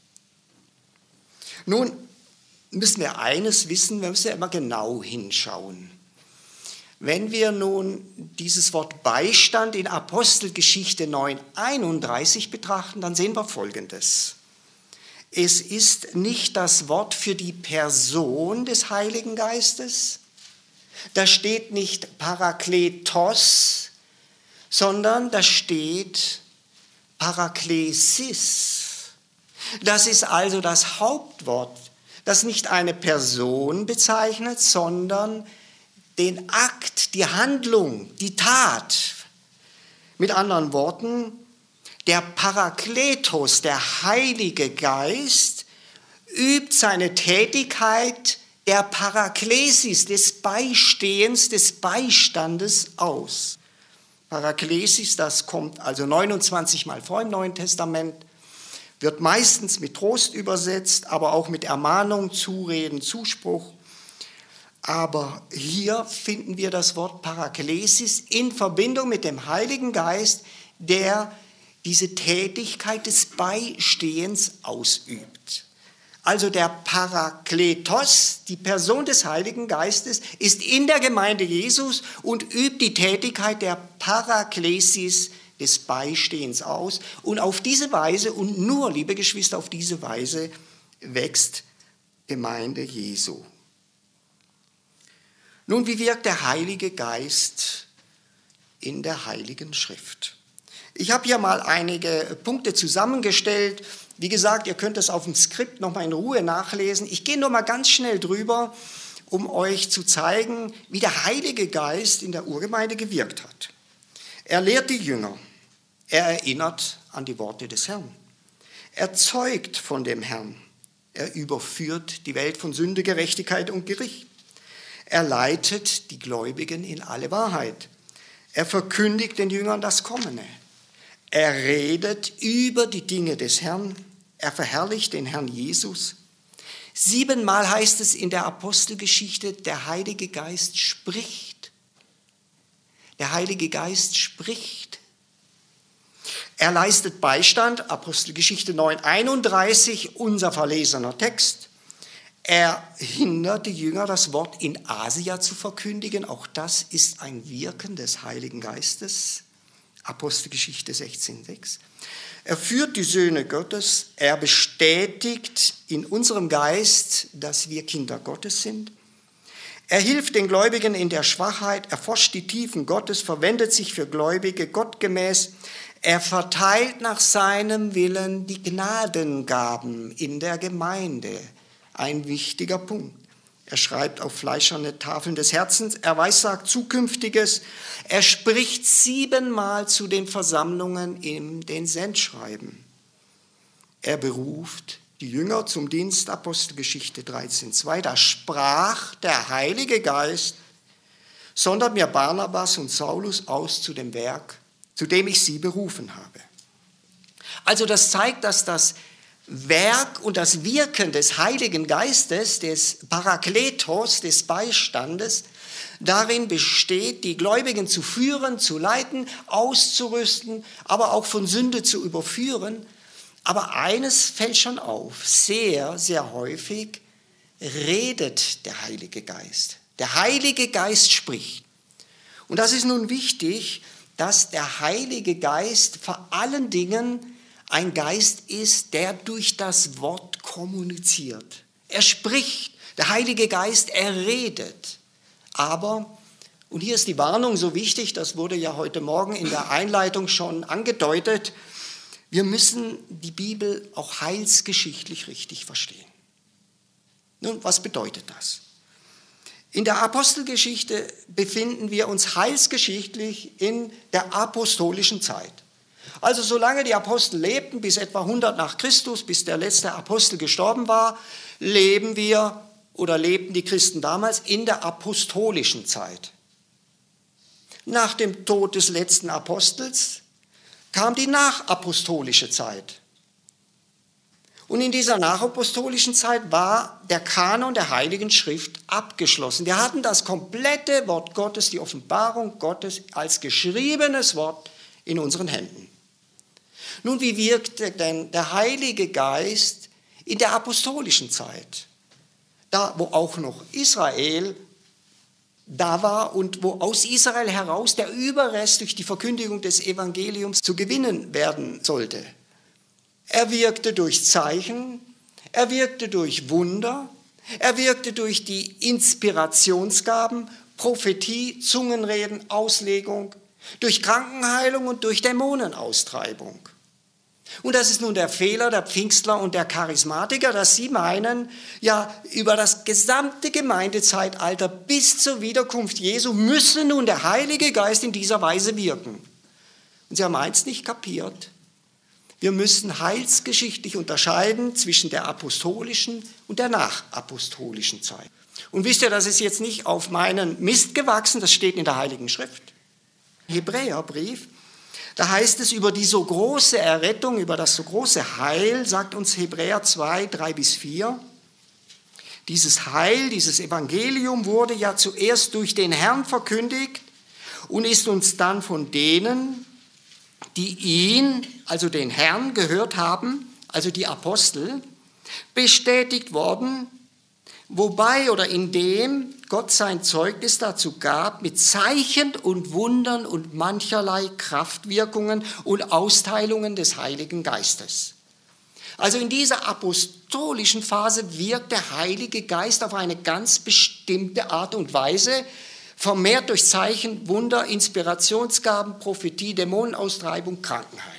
Nun müssen wir eines wissen, wir müssen ja immer genau hinschauen. Wenn wir nun dieses Wort Beistand in Apostelgeschichte neun einunddreißig betrachten, dann sehen wir Folgendes. Es ist nicht das Wort für die Person des Heiligen Geistes. Da steht nicht Parakletos, sondern da steht Paraklesis. Das ist also das Hauptwort, das nicht eine Person bezeichnet, sondern den Akt, die Handlung, die Tat. Mit anderen Worten, der Parakletos, der Heilige Geist, übt seine Tätigkeit der Paraklesis, des Beistehens, des Beistandes aus. Paraklesis, das kommt also neunundzwanzig Mal vor im Neuen Testament, wird meistens mit Trost übersetzt, aber auch mit Ermahnung, Zureden, Zuspruch. Aber hier finden wir das Wort Paraklesis in Verbindung mit dem Heiligen Geist, der diese Tätigkeit des Beistehens ausübt. Also der Parakletos, die Person des Heiligen Geistes, ist in der Gemeinde Jesus und übt die Tätigkeit der Paraklesis des Beistehens aus. Und auf diese Weise, und nur, liebe Geschwister, auf diese Weise wächst Gemeinde Jesu. Nun, wie wirkt der Heilige Geist in der Heiligen Schrift? Ich habe hier mal einige Punkte zusammengestellt. Wie gesagt, ihr könnt das auf dem Skript noch mal in Ruhe nachlesen. Ich gehe nur mal ganz schnell drüber, um euch zu zeigen, wie der Heilige Geist in der Urgemeinde gewirkt hat. Er lehrt die Jünger. Er erinnert an die Worte des Herrn. Er zeugt von dem Herrn. Er überführt die Welt von Sünde, Gerechtigkeit und Gericht. Er leitet die Gläubigen in alle Wahrheit. Er verkündigt den Jüngern das Kommende. Er redet über die Dinge des Herrn. Er verherrlicht den Herrn Jesus. Siebenmal heißt es in der Apostelgeschichte, der Heilige Geist spricht. Der Heilige Geist spricht. Er leistet Beistand, Apostelgeschichte neun einunddreißig, unser verlesener Text. Er hindert die Jünger, das Wort in Asia zu verkündigen. Auch das ist ein Wirken des Heiligen Geistes. Apostelgeschichte sechzehn sechs. Er führt die Söhne Gottes. Er bestätigt in unserem Geist, dass wir Kinder Gottes sind. Er hilft den Gläubigen in der Schwachheit, erforscht die Tiefen Gottes, verwendet sich für Gläubige gottgemäß. Er verteilt nach seinem Willen die Gnadengaben in der Gemeinde. Ein wichtiger Punkt. Er schreibt auf fleischerne Tafeln des Herzens, er weissagt Zukünftiges, er spricht siebenmal zu den Versammlungen in den Sendschreiben. Er beruft die Jünger zum Dienst, Apostelgeschichte dreizehn zwei, da sprach der Heilige Geist, sondert mir Barnabas und Saulus aus zu dem Werk, zu dem ich sie berufen habe. Also das zeigt, dass das Werk und das Wirken des Heiligen Geistes, des Parakletos, des Beistandes, darin besteht, die Gläubigen zu führen, zu leiten, auszurüsten, aber auch von Sünde zu überführen. Aber eines fällt schon auf, sehr, sehr häufig redet der Heilige Geist. Der Heilige Geist spricht. Und das ist nun wichtig, dass der Heilige Geist vor allen Dingen ein Geist ist, der durch das Wort kommuniziert. Er spricht, der Heilige Geist, er redet. Aber, und hier ist die Warnung so wichtig, das wurde ja heute Morgen in der Einleitung schon angedeutet, wir müssen die Bibel auch heilsgeschichtlich richtig verstehen. Nun, was bedeutet das? In der Apostelgeschichte befinden wir uns heilsgeschichtlich in der apostolischen Zeit. Also solange die Apostel lebten, bis etwa hundert nach Christus, bis der letzte Apostel gestorben war, leben wir oder lebten die Christen damals in der apostolischen Zeit. Nach dem Tod des letzten Apostels kam die nachapostolische Zeit. Und in dieser nachapostolischen Zeit war der Kanon der Heiligen Schrift abgeschlossen. Wir hatten das komplette Wort Gottes, die Offenbarung Gottes als geschriebenes Wort in unseren Händen. Nun, wie wirkte denn der Heilige Geist in der apostolischen Zeit? Da, wo auch noch Israel da war und wo aus Israel heraus der Überrest durch die Verkündigung des Evangeliums zu gewinnen werden sollte. Er wirkte durch Zeichen, er wirkte durch Wunder, er wirkte durch die Inspirationsgaben, Prophetie, Zungenreden, Auslegung, durch Krankenheilung und durch Dämonenaustreibung. Und das ist nun der Fehler der Pfingstler und der Charismatiker, dass sie meinen, ja, über das gesamte Gemeindezeitalter bis zur Wiederkunft Jesu müsse nun der Heilige Geist in dieser Weise wirken. Und sie haben eins nicht kapiert. Wir müssen heilsgeschichtlich unterscheiden zwischen der apostolischen und der nachapostolischen Zeit. Und wisst ihr, das ist jetzt nicht auf meinen Mist gewachsen, das steht in der Heiligen Schrift. Hebräerbrief, da heißt es über die so große Errettung, über das so große Heil, sagt uns Hebräer zwei, drei bis vier. Dieses Heil, dieses Evangelium wurde ja zuerst durch den Herrn verkündigt und ist uns dann von denen, die ihn, also den Herrn, gehört haben, also die Apostel, bestätigt worden, wobei oder indem Gott sein Zeugnis dazu gab, mit Zeichen und Wundern und mancherlei Kraftwirkungen und Austeilungen des Heiligen Geistes. Also in dieser apostolischen Phase wirkt der Heilige Geist auf eine ganz bestimmte Art und Weise, vermehrt durch Zeichen, Wunder, Inspirationsgaben, Prophetie, Dämonenaustreibung, Krankenheilung.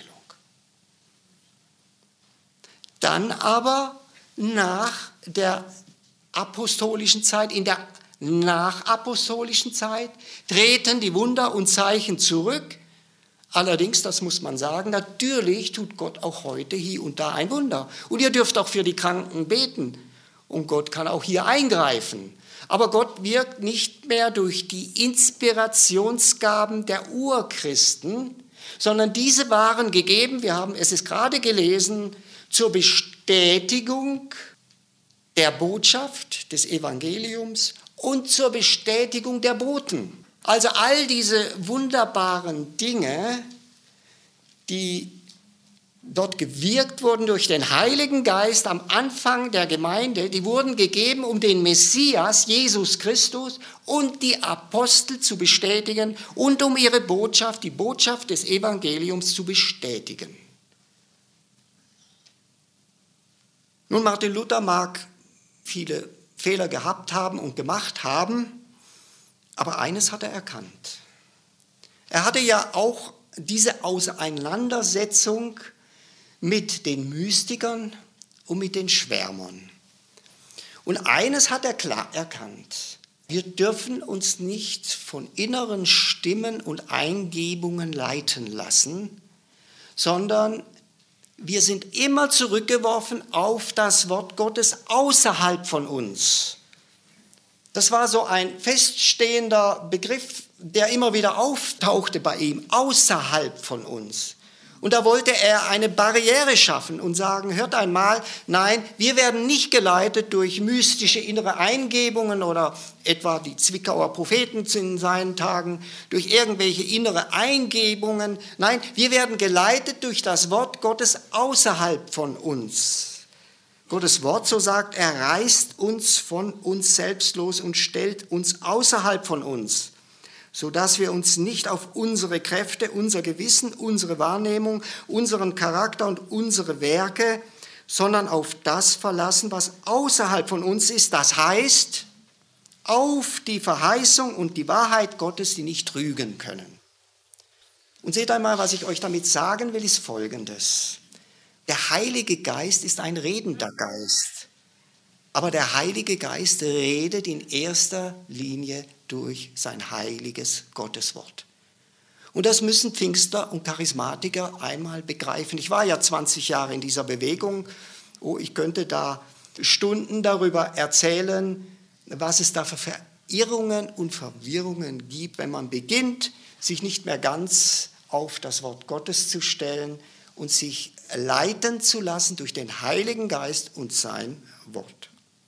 Dann aber nach der apostolischen Zeit, in der nachapostolischen Zeit, treten die Wunder und Zeichen zurück. Allerdings, das muss man sagen, natürlich tut Gott auch heute hier und da ein Wunder. Und ihr dürft auch für die Kranken beten. Und Gott kann auch hier eingreifen. Aber Gott wirkt nicht mehr durch die Inspirationsgaben der Urchristen, sondern diese waren gegeben, wir haben es ist gerade gelesen, zur Bestätigung der Botschaft des Evangeliums und zur Bestätigung der Boten. Also all diese wunderbaren Dinge, die dort gewirkt wurden durch den Heiligen Geist am Anfang der Gemeinde, die wurden gegeben, um den Messias, Jesus Christus und die Apostel zu bestätigen und um ihre Botschaft, die Botschaft des Evangeliums zu bestätigen. Nun, Martin Luther mag viele Fehler gehabt haben und gemacht haben, aber eines hat er erkannt. Er hatte ja auch diese Auseinandersetzung mit den Mystikern und mit den Schwärmern. Und eines hat er klar erkannt. Wir dürfen uns nicht von inneren Stimmen und Eingebungen leiten lassen, sondern wir sind immer zurückgeworfen auf das Wort Gottes außerhalb von uns. Das war so ein feststehender Begriff, der immer wieder auftauchte bei ihm, außerhalb von uns. Und da wollte er eine Barriere schaffen und sagen, hört einmal, nein, wir werden nicht geleitet durch mystische innere Eingebungen oder etwa die Zwickauer Propheten in seinen Tagen, durch irgendwelche innere Eingebungen. Nein, wir werden geleitet durch das Wort Gottes außerhalb von uns. Gottes Wort, so sagt er, reißt uns von uns selbst los und stellt uns außerhalb von uns. sodass wir uns nicht auf unsere Kräfte, unser Gewissen, unsere Wahrnehmung, unseren Charakter und unsere Werke, sondern auf das verlassen, was außerhalb von uns ist. Das heißt, auf die Verheißung und die Wahrheit Gottes, die nicht trügen können. Und seht einmal, was ich euch damit sagen will, ist Folgendes. Der Heilige Geist ist ein redender Geist. Aber der Heilige Geist redet in erster Linie durch sein heiliges Gotteswort. Und das müssen Pfingster und Charismatiker einmal begreifen. Ich war ja zwanzig Jahre in dieser Bewegung. Oh, ich könnte da Stunden darüber erzählen, was es da für Verirrungen und Verwirrungen gibt, wenn man beginnt, sich nicht mehr ganz auf das Wort Gottes zu stellen und sich leiten zu lassen durch den Heiligen Geist und sein Wort.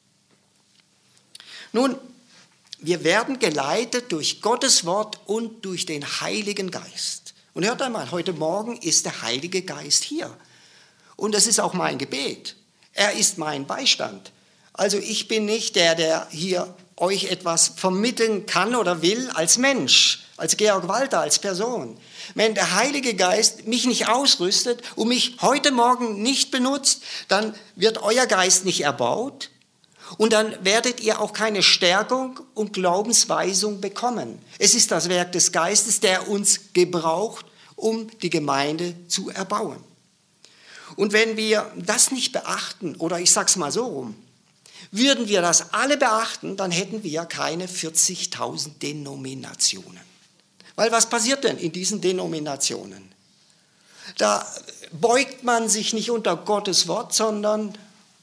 Nun, wir werden geleitet durch Gottes Wort und durch den Heiligen Geist. Und hört einmal, heute Morgen ist der Heilige Geist hier. Und das ist auch mein Gebet. Er ist mein Beistand. Also ich bin nicht der, der hier euch etwas vermitteln kann oder will als Mensch, als Georg Walter, als Person. Wenn der Heilige Geist mich nicht ausrüstet und mich heute Morgen nicht benutzt, dann wird euer Geist nicht erbaut und dann werdet ihr auch keine Stärkung und Glaubensweisung bekommen. Es ist das Werk des Geistes, der uns gebraucht, um die Gemeinde zu erbauen. Und wenn wir das nicht beachten, oder ich sage es mal so rum, würden wir das alle beachten, dann hätten wir keine vierzigtausend Denominationen. Weil was passiert denn in diesen Denominationen? Da beugt man sich nicht unter Gottes Wort, sondern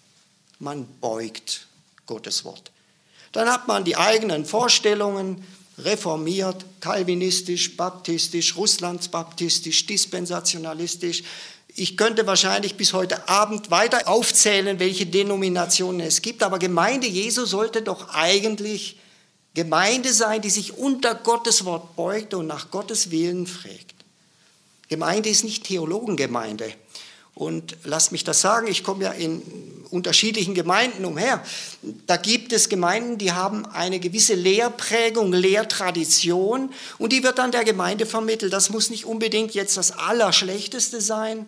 man beugt Gottes Wort. Dann hat man die eigenen Vorstellungen, reformiert, kalvinistisch, baptistisch, russlandsbaptistisch, dispensationalistisch. Ich könnte wahrscheinlich bis heute Abend weiter aufzählen, welche Denominationen es gibt, aber Gemeinde Jesu sollte doch eigentlich Gemeinde sein, die sich unter Gottes Wort beugt und nach Gottes Willen fragt. Gemeinde ist nicht Theologengemeinde. Und lasst mich das sagen, ich komme ja in unterschiedlichen Gemeinden umher. Da gibt es Gemeinden, die haben eine gewisse Lehrprägung, Lehrtradition und die wird dann der Gemeinde vermittelt. Das muss nicht unbedingt jetzt das Allerschlechteste sein,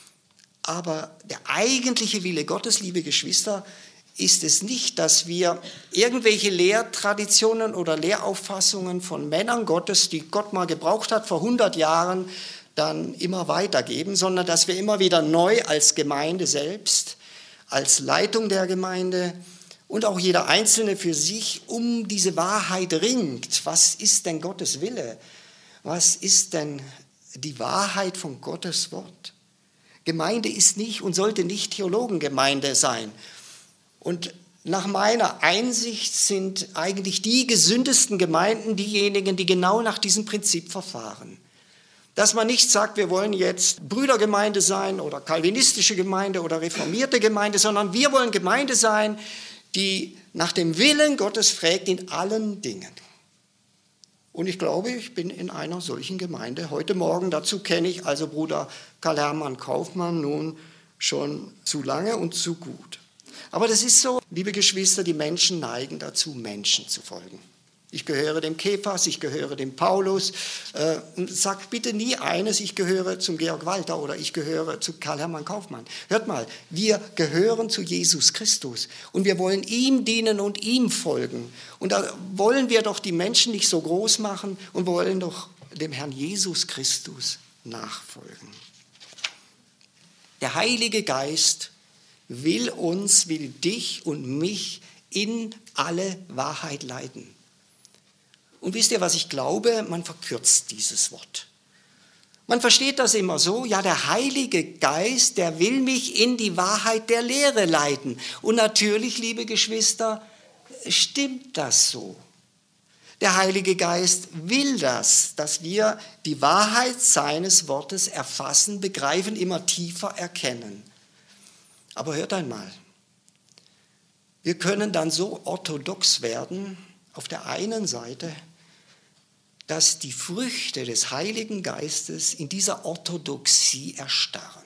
aber der eigentliche Wille Gottes, liebe Geschwister, ist es nicht, dass wir irgendwelche Lehrtraditionen oder Lehrauffassungen von Männern Gottes, die Gott mal gebraucht hat vor hundert Jahren, dann immer weitergeben, sondern dass wir immer wieder neu als Gemeinde selbst, als Leitung der Gemeinde und auch jeder Einzelne für sich um diese Wahrheit ringt. Was ist denn Gottes Wille? Was ist denn die Wahrheit von Gottes Wort? Gemeinde ist nicht und sollte nicht Theologengemeinde sein. Und nach meiner Einsicht sind eigentlich die gesündesten Gemeinden diejenigen, die genau nach diesem Prinzip verfahren. Dass man nicht sagt, wir wollen jetzt Brüdergemeinde sein oder kalvinistische Gemeinde oder reformierte Gemeinde, sondern wir wollen Gemeinde sein, die nach dem Willen Gottes fragt in allen Dingen. Und ich glaube, ich bin in einer solchen Gemeinde heute Morgen. Dazu kenne ich also Bruder Karl-Hermann Kaufmann nun schon zu lange und zu gut. Aber das ist so, liebe Geschwister, die Menschen neigen dazu, Menschen zu folgen. Ich gehöre dem Kephas, ich gehöre dem Paulus. Äh, sagt bitte nie eines, ich gehöre zum Georg Walter oder ich gehöre zu Karl-Hermann Kaufmann. Hört mal, wir gehören zu Jesus Christus und wir wollen ihm dienen und ihm folgen. Und da wollen wir doch die Menschen nicht so groß machen und wollen doch dem Herrn Jesus Christus nachfolgen. Der Heilige Geist will uns, will dich und mich in alle Wahrheit leiten. Und wisst ihr, was ich glaube? Man verkürzt dieses Wort. Man versteht das immer so, ja, der Heilige Geist, der will mich in die Wahrheit der Lehre leiten. Und natürlich, liebe Geschwister, stimmt das so. Der Heilige Geist will das, dass wir die Wahrheit seines Wortes erfassen, begreifen, immer tiefer erkennen. Aber hört einmal, wir können dann so orthodox werden, auf der einen Seite, dass die Früchte des Heiligen Geistes in dieser Orthodoxie erstarren.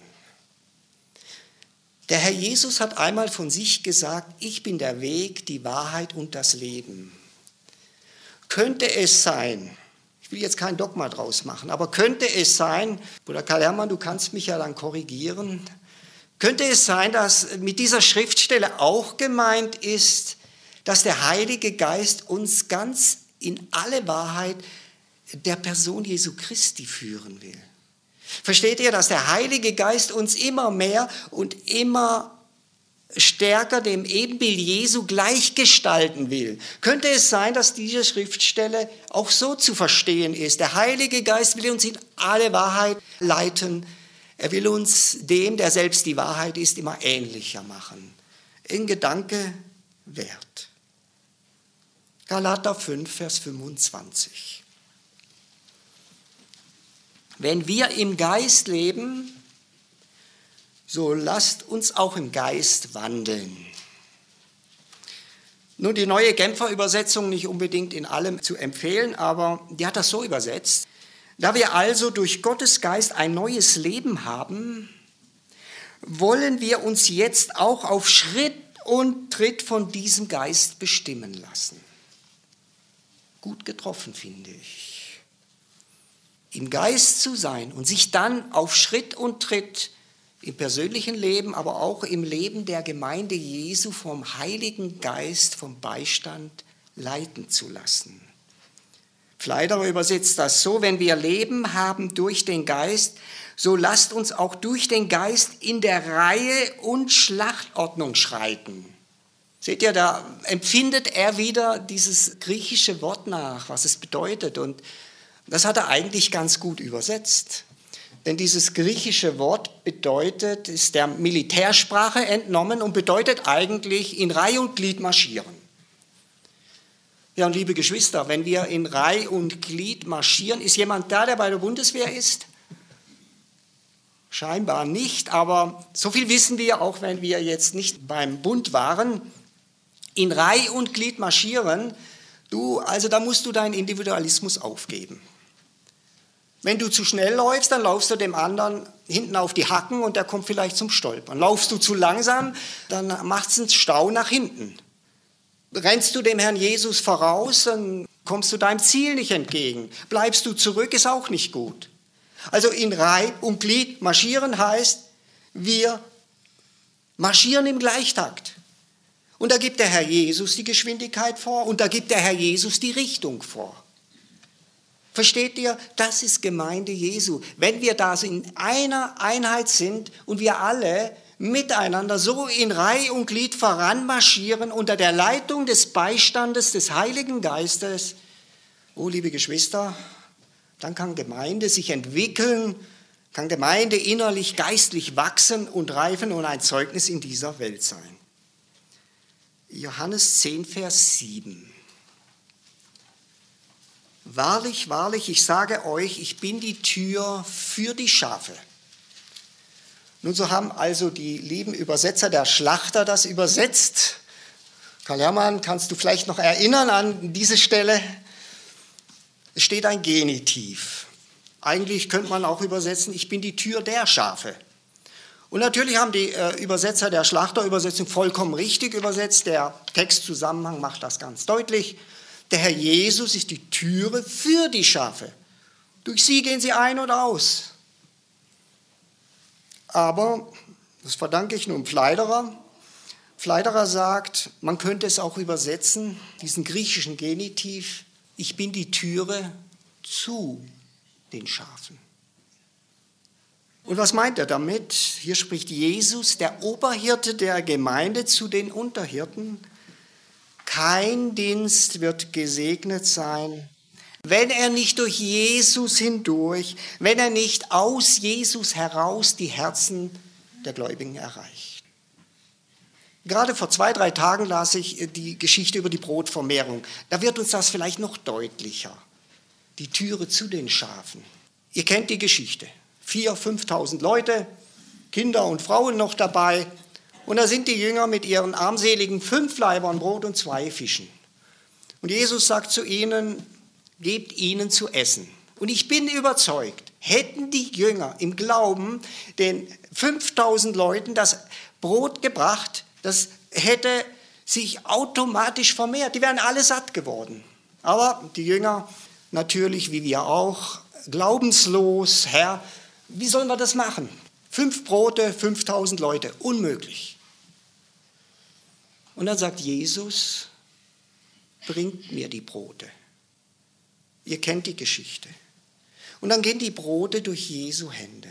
Der Herr Jesus hat einmal von sich gesagt, ich bin der Weg, die Wahrheit und das Leben. Könnte es sein, Ich will jetzt kein Dogma draus machen, aber könnte es sein, Bruder Karl Hermann, du kannst mich ja dann korrigieren, könnte es sein, dass mit dieser Schriftstelle auch gemeint ist, dass der Heilige Geist uns ganz in alle Wahrheit der Person Jesu Christi führen will? Versteht ihr, dass der Heilige Geist uns immer mehr und immer stärker dem Ebenbild Jesu gleichgestalten will? Könnte es sein, dass diese Schriftstelle auch so zu verstehen ist? Der Heilige Geist will uns in alle Wahrheit leiten. Er will uns dem, der selbst die Wahrheit ist, immer ähnlicher machen. Ein Gedanke wert. Galater fünf, Vers fünfundzwanzig. Wenn wir im Geist leben, so lasst uns auch im Geist wandeln. Nun, die neue Genfer Übersetzung nicht unbedingt in allem zu empfehlen, aber die hat das so übersetzt. Da wir also durch Gottes Geist ein neues Leben haben, wollen wir uns jetzt auch auf Schritt und Tritt von diesem Geist bestimmen lassen. Gut getroffen, finde ich. Im Geist zu sein und sich dann auf Schritt und Tritt im persönlichen Leben, aber auch im Leben der Gemeinde Jesu vom Heiligen Geist, vom Beistand leiten zu lassen. Pfleiderer übersetzt das so: Wenn wir Leben haben durch den Geist, so lasst uns auch durch den Geist in der Reihe und Schlachtordnung schreiten. Seht ihr, da empfindet er wieder dieses griechische Wort nach, was es bedeutet. Und das hat er eigentlich ganz gut übersetzt. Denn dieses griechische Wort bedeutet, ist der Militärsprache entnommen und bedeutet eigentlich in Reihe und Glied marschieren. Ja, und liebe Geschwister, wenn wir in Reihe und Glied marschieren, ist jemand da, der bei der Bundeswehr ist? Scheinbar nicht, aber so viel wissen wir, auch wenn wir jetzt nicht beim Bund waren. In Reihe und Glied marschieren, du, also da musst du deinen Individualismus aufgeben. Wenn du zu schnell läufst, dann laufst du dem anderen hinten auf die Hacken und der kommt vielleicht zum Stolpern. Laufst du zu langsam, dann macht es einen Stau nach hinten. Rennst du dem Herrn Jesus voraus, dann kommst du deinem Ziel nicht entgegen. Bleibst du zurück, ist auch nicht gut. Also in Reih und Glied marschieren heißt, wir marschieren im Gleichtakt. Und da gibt der Herr Jesus die Geschwindigkeit vor und da gibt der Herr Jesus die Richtung vor. Versteht ihr? Das ist Gemeinde Jesu. Wenn wir da in einer Einheit sind und wir alle miteinander so in Reih und Glied voranmarschieren unter der Leitung des Beistandes des Heiligen Geistes, oh liebe Geschwister, dann kann Gemeinde sich entwickeln, kann Gemeinde innerlich, geistlich wachsen und reifen und ein Zeugnis in dieser Welt sein. Johannes zehn, Vers sieben. Wahrlich, wahrlich, ich sage euch, ich bin die Tür für die Schafe. Nun, so haben also die lieben Übersetzer der Schlachter das übersetzt. Karl Hermann, kannst du vielleicht noch erinnern an diese Stelle? Es steht ein Genitiv. Eigentlich könnte man auch übersetzen, ich bin die Tür der Schafe. Und natürlich haben die äh, Übersetzer der Schlachterübersetzung vollkommen richtig übersetzt. Der Textzusammenhang macht das ganz deutlich. Der Herr Jesus ist die Türe für die Schafe. Durch sie gehen sie ein und aus. Aber, das verdanke ich nun Pfleiderer, Pfleiderer sagt, man könnte es auch übersetzen, diesen griechischen Genitiv, ich bin die Türe zu den Schafen. Und was meint er damit? Hier spricht Jesus, der Oberhirte der Gemeinde, zu den Unterhirten. Kein Dienst wird gesegnet sein, wenn er nicht durch Jesus hindurch, wenn er nicht aus Jesus heraus die Herzen der Gläubigen erreicht. Gerade vor zwei, drei Tagen las ich die Geschichte über die Brotvermehrung. Da wird uns das vielleicht noch deutlicher. Die Türe zu den Schafen. Ihr kennt die Geschichte. Viertausend, fünftausend Leute, Kinder und Frauen noch dabei. Und da sind die Jünger mit ihren armseligen fünf Laibern Brot und zwei Fischen. Und Jesus sagt zu ihnen, gebt ihnen zu essen. Und ich bin überzeugt, hätten die Jünger im Glauben den fünftausend Leuten das Brot gebracht, das hätte sich automatisch vermehrt. Die wären alle satt geworden. Aber die Jünger natürlich wie wir auch, glaubenslos. Herr, wie sollen wir das machen? Fünf Brote, fünftausend Leute, unmöglich. Und dann sagt Jesus, bringt mir die Brote. Ihr kennt die Geschichte. Und dann gehen die Brote durch Jesu Hände.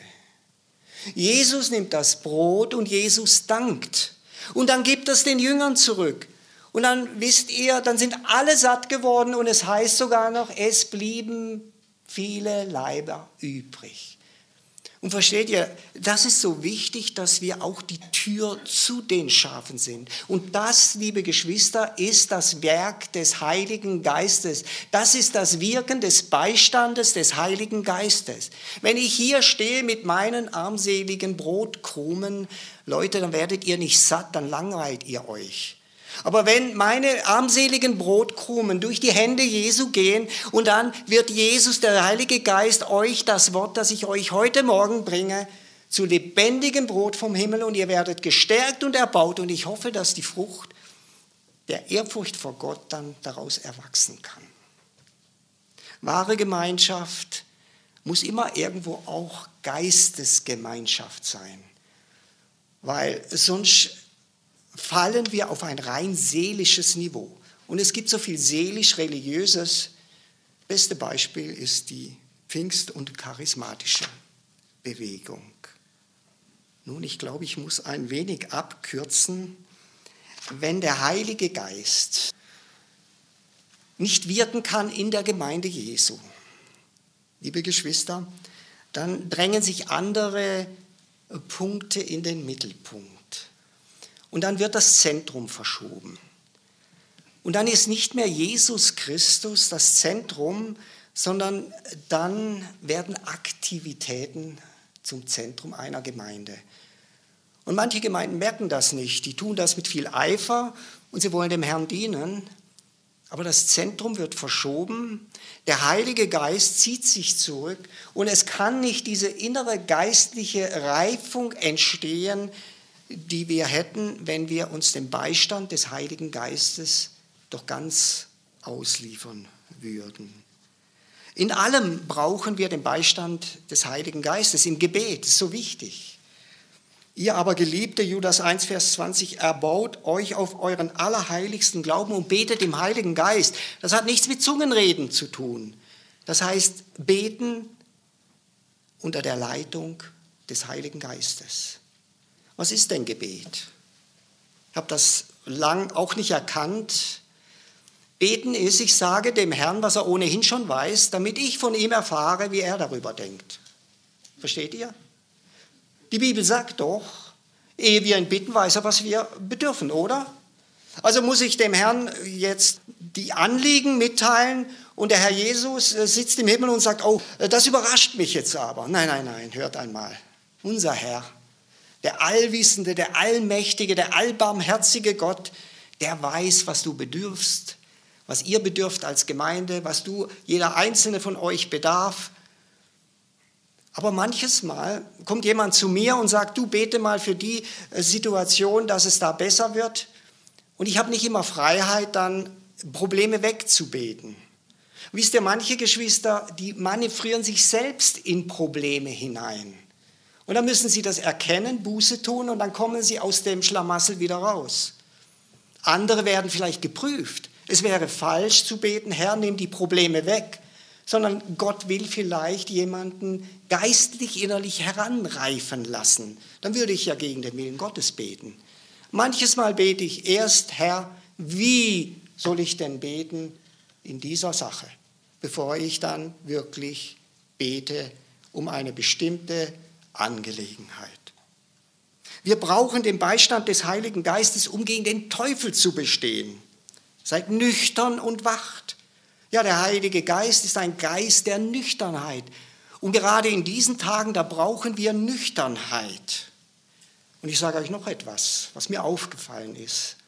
Jesus nimmt das Brot und Jesus dankt. Und dann gibt es den Jüngern zurück. Und dann wisst ihr, dann sind alle satt geworden und es heißt sogar noch, es blieben viele Leiber übrig. Und versteht ihr, das ist so wichtig, dass wir auch die Tür zu den Schafen sind. Und das, liebe Geschwister, ist das Werk des Heiligen Geistes. Das ist das Wirken des Beistandes des Heiligen Geistes. Wenn ich hier stehe mit meinen armseligen Brotkrumen, Leute, dann werdet ihr nicht satt, dann langweilt ihr euch. Aber wenn meine armseligen Brotkrumen durch die Hände Jesu gehen und dann wird Jesus, der Heilige Geist, euch das Wort, das ich euch heute Morgen bringe, zu lebendigem Brot vom Himmel und ihr werdet gestärkt und erbaut und ich hoffe, dass die Frucht der Ehrfurcht vor Gott dann daraus erwachsen kann. Wahre Gemeinschaft muss immer irgendwo auch Geistesgemeinschaft sein, weil sonst fallen wir auf ein rein seelisches Niveau. Und es gibt so viel seelisch-religiöses. Beste Beispiel ist die Pfingst- und charismatische Bewegung. Nun, ich glaube, ich muss ein wenig abkürzen. Wenn der Heilige Geist nicht wirken kann in der Gemeinde Jesu, liebe Geschwister, dann drängen sich andere Punkte in den Mittelpunkt. Und dann wird das Zentrum verschoben. Und dann ist nicht mehr Jesus Christus das Zentrum, sondern dann werden Aktivitäten zum Zentrum einer Gemeinde. Und manche Gemeinden merken das nicht. Die tun das mit viel Eifer und sie wollen dem Herrn dienen. Aber das Zentrum wird verschoben. Der Heilige Geist zieht sich zurück. Und es kann nicht diese innere geistliche Reifung entstehen, die wir hätten, wenn wir uns dem Beistand des Heiligen Geistes doch ganz ausliefern würden. In allem brauchen wir den Beistand des Heiligen Geistes, im Gebet, das ist so wichtig. Ihr aber, Geliebte, Judas eins, Vers zwanzig, erbaut euch auf euren allerheiligsten Glauben und betet im Heiligen Geist. Das hat nichts mit Zungenreden zu tun. Das heißt, beten unter der Leitung des Heiligen Geistes. Was ist denn Gebet? Ich habe das lang auch nicht erkannt. Beten ist, ich sage dem Herrn, was er ohnehin schon weiß, damit ich von ihm erfahre, wie er darüber denkt. Versteht ihr? Die Bibel sagt doch, ehe wir ihn bitten, weiß er, was wir bedürfen, oder? Also muss ich dem Herrn jetzt die Anliegen mitteilen und der Herr Jesus sitzt im Himmel und sagt, oh, das überrascht mich jetzt aber. Nein, nein, nein, hört einmal. Unser Herr, der Allwissende, der Allmächtige, der Allbarmherzige Gott, der weiß, was du bedürfst, was ihr bedürft als Gemeinde, was du, jeder Einzelne von euch bedarf. Aber manches Mal kommt jemand zu mir und sagt, du bete mal für die Situation, dass es da besser wird. Und ich habe nicht immer Freiheit, dann Probleme wegzubeten. Wisst ihr, manche Geschwister, die manövrieren sich selbst in Probleme hinein. Und dann müssen sie das erkennen, Buße tun und dann kommen sie aus dem Schlamassel wieder raus. Andere werden vielleicht geprüft. Es wäre falsch zu beten, Herr, nimm die Probleme weg. Sondern Gott will vielleicht jemanden geistlich, innerlich heranreifen lassen. Dann würde ich ja gegen den Willen Gottes beten. Manches Mal bete ich erst, Herr, wie soll ich denn beten in dieser Sache, bevor ich dann wirklich bete um eine bestimmte Angelegenheit. Wir brauchen den Beistand des Heiligen Geistes, um gegen den Teufel zu bestehen. Seid nüchtern und wacht. Ja, der Heilige Geist ist ein Geist der Nüchternheit. Und gerade in diesen Tagen, da brauchen wir Nüchternheit. Und ich sage euch noch etwas, was mir aufgefallen ist.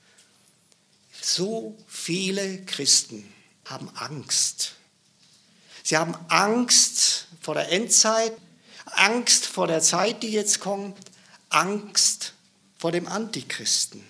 So viele Christen haben Angst. Sie haben Angst vor der Endzeit, Angst vor der Zeit, die jetzt kommt, Angst vor dem Antichristen.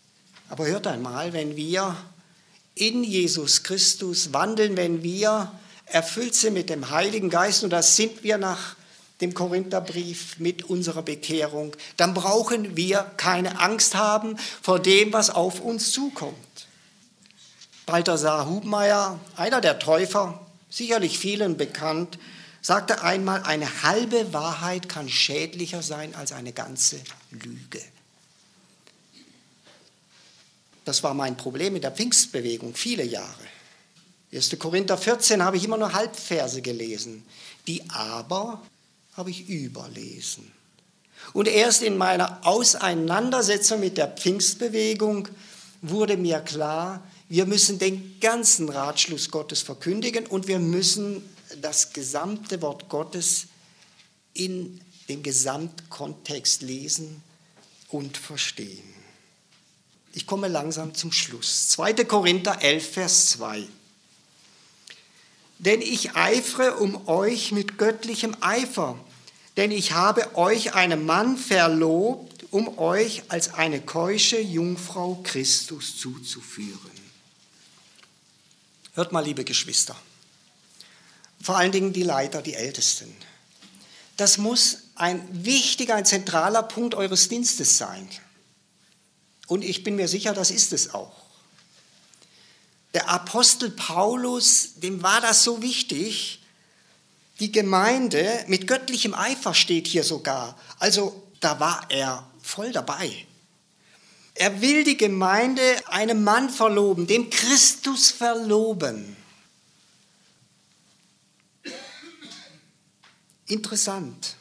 Aber hört einmal, wenn wir in Jesus Christus wandeln, wenn wir erfüllt sie mit dem Heiligen Geist, und das sind wir nach dem Korintherbrief mit unserer Bekehrung, dann brauchen wir keine Angst haben vor dem, was auf uns zukommt. Balthasar Hubmeier, einer der Täufer, sicherlich vielen bekannt, sagte einmal, eine halbe Wahrheit kann schädlicher sein als eine ganze Lüge. Das war mein Problem mit der Pfingstbewegung, viele Jahre. erster Korinther vierzehn habe ich immer nur Halbverse gelesen. Die aber habe ich überlesen. Und erst in meiner Auseinandersetzung mit der Pfingstbewegung wurde mir klar, wir müssen den ganzen Ratschluss Gottes verkündigen und wir müssen das gesamte Wort Gottes in dem Gesamtkontext lesen und verstehen. Ich komme langsam zum Schluss. zweiter Korinther elf, Vers zwei. Denn ich eifere um euch mit göttlichem Eifer, denn ich habe euch einem Mann verlobt, um euch als eine keusche Jungfrau Christus zuzuführen. Hört mal, liebe Geschwister, vor allen Dingen die Leiter, die Ältesten. Das muss ein wichtiger, ein zentraler Punkt eures Dienstes sein. Und ich bin mir sicher, das ist es auch. Der Apostel Paulus, dem war das so wichtig. Die Gemeinde mit göttlichem Eifer steht hier sogar. Also da war er voll dabei. Er will die Gemeinde einem Mann verloben, dem Christus verloben. Interessant.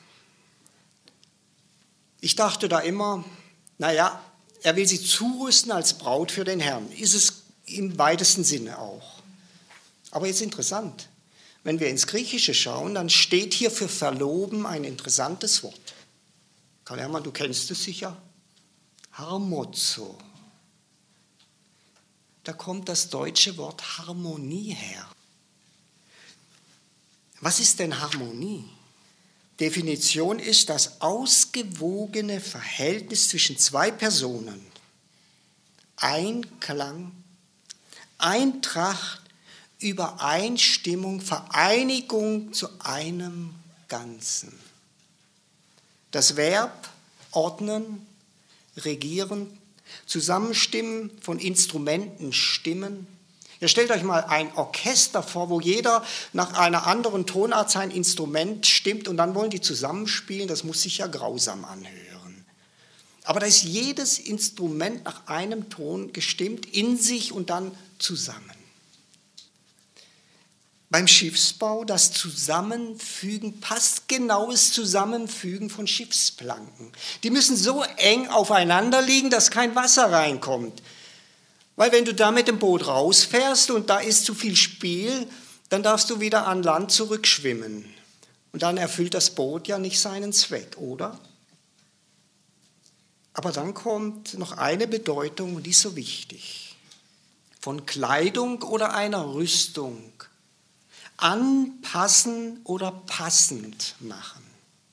Ich dachte da immer, naja, er will sie zurüsten als Braut für den Herrn. Ist es im weitesten Sinne auch. Aber jetzt interessant. Wenn wir ins Griechische schauen, dann steht hier für verloben ein interessantes Wort. Karl Hermann, du kennst es sicher. Harmozo. Da kommt das deutsche Wort Harmonie her. Was ist denn Harmonie? Definition ist das ausgewogene Verhältnis zwischen zwei Personen. Einklang, Eintracht, Übereinstimmung, Vereinigung zu einem Ganzen. Das Verb ordnen, regieren, Zusammenstimmen von Instrumenten, Stimmen. Ihr stellt euch mal ein Orchester vor, wo jeder nach einer anderen Tonart sein Instrument stimmt und dann wollen die zusammenspielen. Das muss sich ja grausam anhören. Aber da ist jedes Instrument nach einem Ton gestimmt, in sich und dann zusammen. Beim Schiffsbau das Zusammenfügen, passgenaues Zusammenfügen von Schiffsplanken. Die müssen so eng aufeinander liegen, dass kein Wasser reinkommt. Weil wenn du da mit dem Boot rausfährst und da ist zu viel Spiel, dann darfst du wieder an Land zurückschwimmen. Und dann erfüllt das Boot ja nicht seinen Zweck, oder? Aber dann kommt noch eine Bedeutung, und die ist so wichtig. Von Kleidung oder einer Rüstung. Anpassen oder passend machen.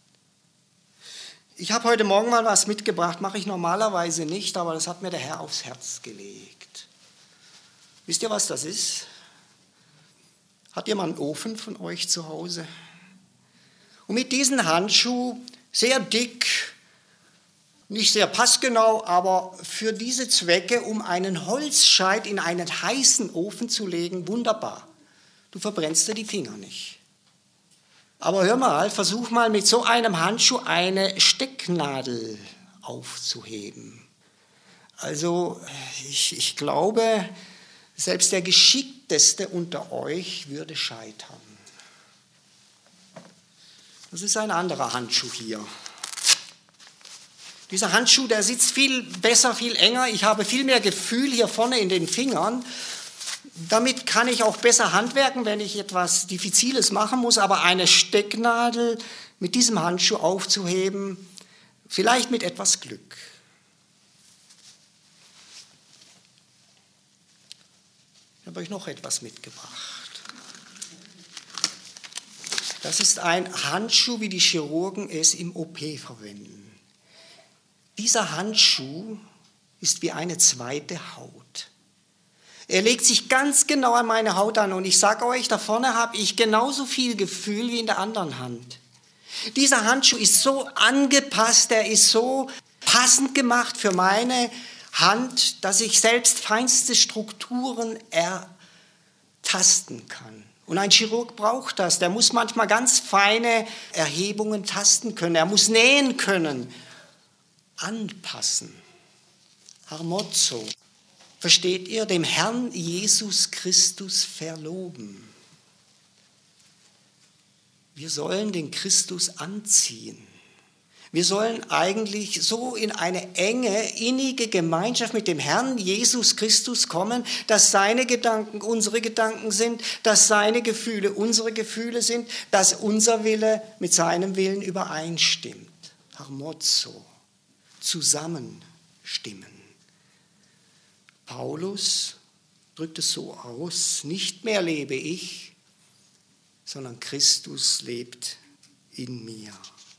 Ich habe heute Morgen mal was mitgebracht, mache ich normalerweise nicht, aber das hat mir der Herr aufs Herz gelegt. Wisst ihr, was das ist? Hat jemand einen Ofen von euch zu Hause? Und mit diesem Handschuh, sehr dick, nicht sehr passgenau, aber für diese Zwecke, um einen Holzscheit in einen heißen Ofen zu legen, wunderbar. Du verbrennst dir die Finger nicht. Aber hör mal, versuch mal mit so einem Handschuh eine Stecknadel aufzuheben. Also ich, ich glaube, selbst der Geschickteste unter euch würde scheitern. Das ist ein anderer Handschuh hier. Dieser Handschuh, der sitzt viel besser, viel enger. Ich habe viel mehr Gefühl hier vorne in den Fingern. Damit kann ich auch besser handwerken, wenn ich etwas Diffiziles machen muss, aber eine Stecknadel mit diesem Handschuh aufzuheben, vielleicht mit etwas Glück. Ich habe euch noch etwas mitgebracht. Das ist ein Handschuh, wie die Chirurgen es im O P verwenden. Dieser Handschuh ist wie eine zweite Haut. Er legt sich ganz genau an meine Haut an und ich sage euch, da vorne habe ich genauso viel Gefühl wie in der anderen Hand. Dieser Handschuh ist so angepasst, er ist so passend gemacht für meine Hand, dass ich selbst feinste Strukturen ertasten kann. Und ein Chirurg braucht das. Der muss manchmal ganz feine Erhebungen tasten können. Er muss nähen können, anpassen. Harmozo. Versteht ihr? Dem Herrn Jesus Christus verloben. Wir sollen den Christus anziehen. Wir sollen eigentlich so in eine enge, innige Gemeinschaft mit dem Herrn Jesus Christus kommen, dass seine Gedanken unsere Gedanken sind, dass seine Gefühle unsere Gefühle sind, dass unser Wille mit seinem Willen übereinstimmt. Harmozo. Zusammenstimmen. Paulus drückt es so aus, nicht mehr lebe ich, sondern Christus lebt in mir.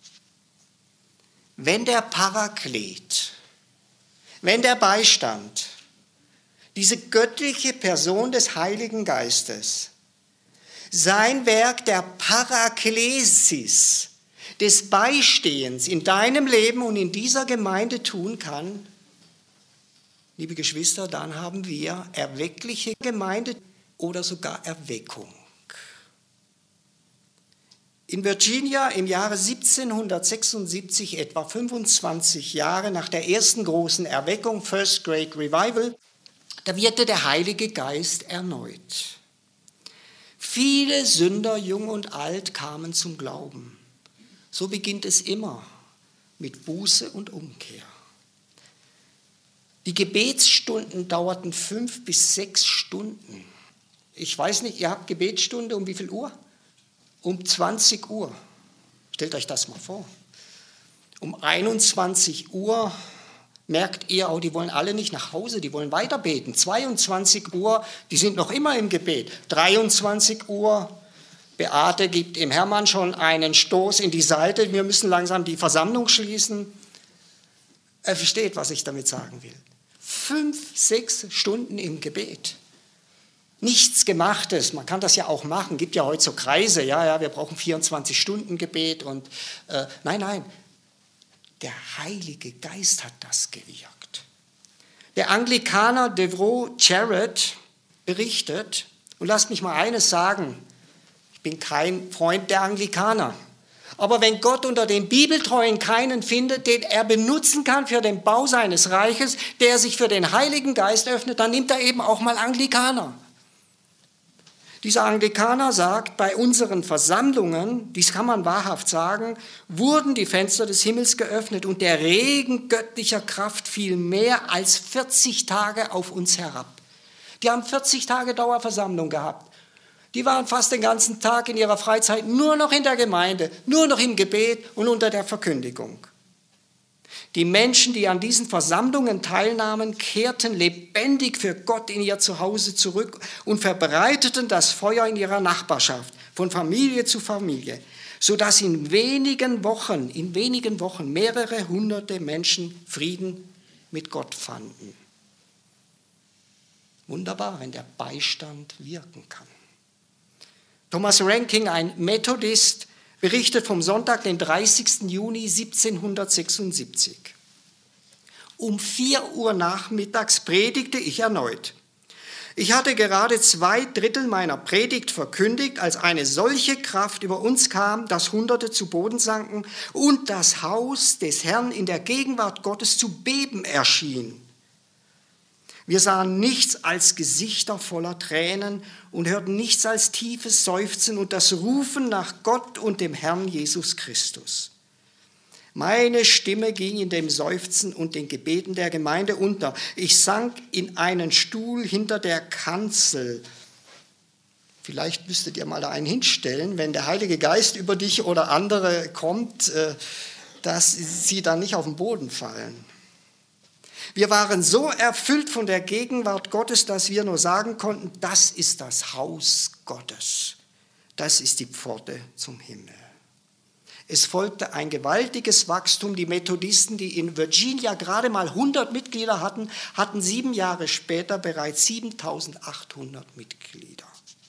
Wenn der Paraklet, wenn der Beistand, diese göttliche Person des Heiligen Geistes, sein Werk der Paraklesis, des Beistehens in deinem Leben und in dieser Gemeinde tun kann, liebe Geschwister, dann haben wir erweckliche Gemeinde oder sogar Erweckung. In Virginia im Jahre siebzehnhundertsechsundsiebzig, etwa fünfundzwanzig Jahre nach der ersten großen Erweckung, First Great Revival, da wirkte der Heilige Geist erneut. Viele Sünder, jung und alt, kamen zum Glauben. So beginnt es immer mit Buße und Umkehr. Die Gebetsstunden dauerten fünf bis sechs Stunden. Ich weiß nicht, ihr habt Gebetsstunde um wie viel Uhr? Um zwanzig Uhr. Stellt euch das mal vor. Um einundzwanzig Uhr merkt ihr, oh, die wollen alle nicht nach Hause, die wollen weiter beten. zweiundzwanzig Uhr, die sind noch immer im Gebet. dreiundzwanzig Uhr, Beate gibt dem Hermann schon einen Stoß in die Seite. Wir müssen langsam die Versammlung schließen. Er versteht, was ich damit sagen will. Fünf, sechs Stunden im Gebet. Nichts Gemachtes, man kann das ja auch machen, gibt ja heute so Kreise, ja, ja, wir brauchen vierundzwanzig Stunden Gebet und äh, nein, nein, der Heilige Geist hat das gewirkt. Der Anglikaner Devereux Jarrett berichtet, und lasst mich mal eines sagen, ich bin kein Freund der Anglikaner, aber wenn Gott unter den Bibeltreuen keinen findet, den er benutzen kann für den Bau seines Reiches, der sich für den Heiligen Geist öffnet, dann nimmt er eben auch mal Anglikaner. Dieser Anglikaner sagt, bei unseren Versammlungen, dies kann man wahrhaft sagen, wurden die Fenster des Himmels geöffnet und der Regen göttlicher Kraft fiel mehr als vierzig Tage auf uns herab. Die haben vierzig Tage Dauerversammlung gehabt. Die waren fast den ganzen Tag in ihrer Freizeit nur noch in der Gemeinde, nur noch im Gebet und unter der Verkündigung. Die Menschen, die an diesen Versammlungen teilnahmen, kehrten lebendig für Gott in ihr Zuhause zurück und verbreiteten das Feuer in ihrer Nachbarschaft, von Familie zu Familie, sodass in wenigen Wochen, in wenigen Wochen mehrere hunderte Menschen Frieden mit Gott fanden. Wunderbar, wenn der Beistand wirken kann. Thomas Ranking, ein Methodist, berichtet vom Sonntag, den dreißigsten Juni siebzehnhundertsechsundsiebzig. Um vier Uhr nachmittags predigte ich erneut. Ich hatte gerade zwei Drittel meiner Predigt verkündigt, als eine solche Kraft über uns kam, dass Hunderte zu Boden sanken und das Haus des Herrn in der Gegenwart Gottes zu beben erschien. Wir sahen nichts als Gesichter voller Tränen und hörten nichts als tiefes Seufzen und das Rufen nach Gott und dem Herrn Jesus Christus. Meine Stimme ging in dem Seufzen und den Gebeten der Gemeinde unter. Ich sank in einen Stuhl hinter der Kanzel. Vielleicht müsstet ihr mal da einen hinstellen, wenn der Heilige Geist über dich oder andere kommt, dass sie dann nicht auf den Boden fallen. Wir waren so erfüllt von der Gegenwart Gottes, dass wir nur sagen konnten, das ist das Haus Gottes. Das ist die Pforte zum Himmel. Es folgte ein gewaltiges Wachstum. Die Methodisten, die in Virginia gerade mal hundert Mitglieder hatten, hatten sieben Jahre später bereits siebentausendachthundert Mitglieder.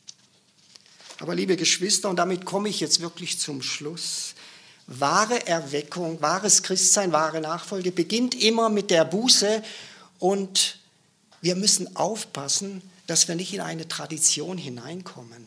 Aber liebe Geschwister, und damit komme ich jetzt wirklich zum Schluss, wahre Erweckung, wahres Christsein, wahre Nachfolge beginnt immer mit der Buße, und wir müssen aufpassen, dass wir nicht in eine Tradition hineinkommen.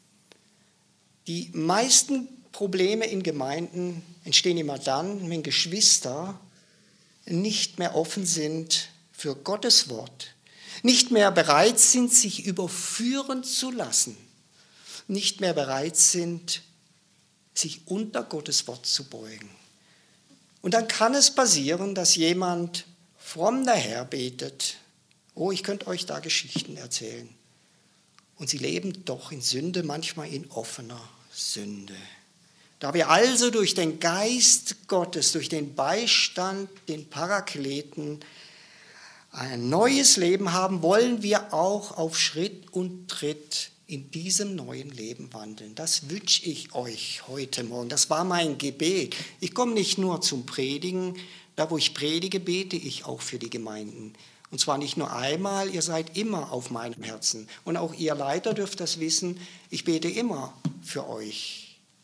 Die meisten Probleme in Gemeinden entstehen immer dann, wenn Geschwister nicht mehr offen sind für Gottes Wort, nicht mehr bereit sind, sich überführen zu lassen, nicht mehr bereit sind, sich unter Gottes Wort zu beugen. Und dann kann es passieren, dass jemand fromm daherbetet. Oh, ich könnte euch da Geschichten erzählen. Und sie leben doch in Sünde, manchmal in offener Sünde. Da wir also durch den Geist Gottes, durch den Beistand, den Parakleten, ein neues Leben haben, wollen wir auch auf Schritt und Tritt in diesem neuen Leben wandeln. Das wünsche ich euch heute Morgen. Das war mein Gebet. Ich komme nicht nur zum Predigen. Da, wo ich predige, bete ich auch für die Gemeinden. Und zwar nicht nur einmal, ihr seid immer auf meinem Herzen. Und auch ihr Leiter dürft das wissen, ich bete immer für euch.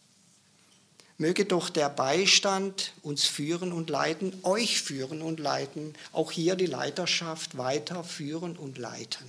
Möge doch der Beistand uns führen und leiten, euch führen und leiten, auch hier die Leiterschaft weiter führen und leiten.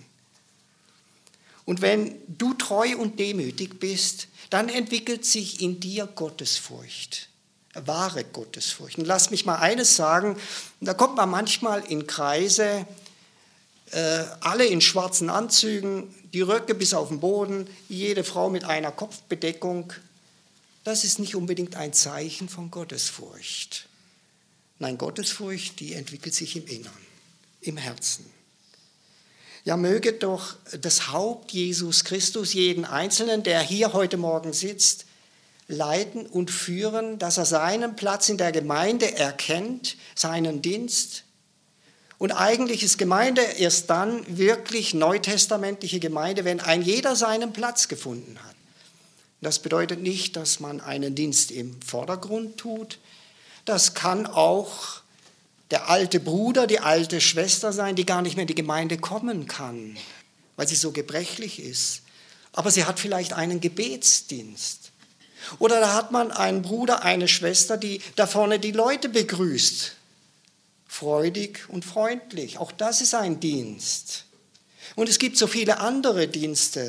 Und wenn du treu und demütig bist, dann entwickelt sich in dir Gottesfurcht, wahre Gottesfurcht. Und lass mich mal eines sagen, da kommt man manchmal in Kreise, äh, alle in schwarzen Anzügen, die Röcke bis auf den Boden, jede Frau mit einer Kopfbedeckung. Das ist nicht unbedingt ein Zeichen von Gottesfurcht. Nein, Gottesfurcht, die entwickelt sich im Innern, im Herzen. Ja, möge doch das Haupt Jesus Christus jeden Einzelnen, der hier heute Morgen sitzt, leiten und führen, dass er seinen Platz in der Gemeinde erkennt, seinen Dienst. Und eigentlich ist Gemeinde erst dann wirklich neutestamentliche Gemeinde, wenn ein jeder seinen Platz gefunden hat. Das bedeutet nicht, dass man einen Dienst im Vordergrund tut. Das kann auch der alte Bruder, die alte Schwester sein, die gar nicht mehr in die Gemeinde kommen kann, weil sie so gebrechlich ist. Aber sie hat vielleicht einen Gebetsdienst. Oder da hat man einen Bruder, eine Schwester, die da vorne die Leute begrüßt. Freudig und freundlich. Auch das ist ein Dienst. Und es gibt so viele andere Dienste.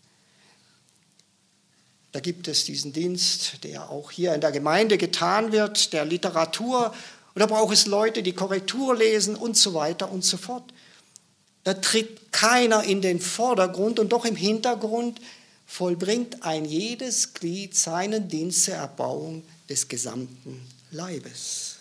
Da gibt es diesen Dienst, der auch hier in der Gemeinde getan wird, der Literatur. Und da braucht es Leute, die Korrektur lesen und so weiter und so fort. Da tritt keiner in den Vordergrund und doch im Hintergrund vollbringt ein jedes Glied seinen Dienst zur Erbauung des gesamten Leibes.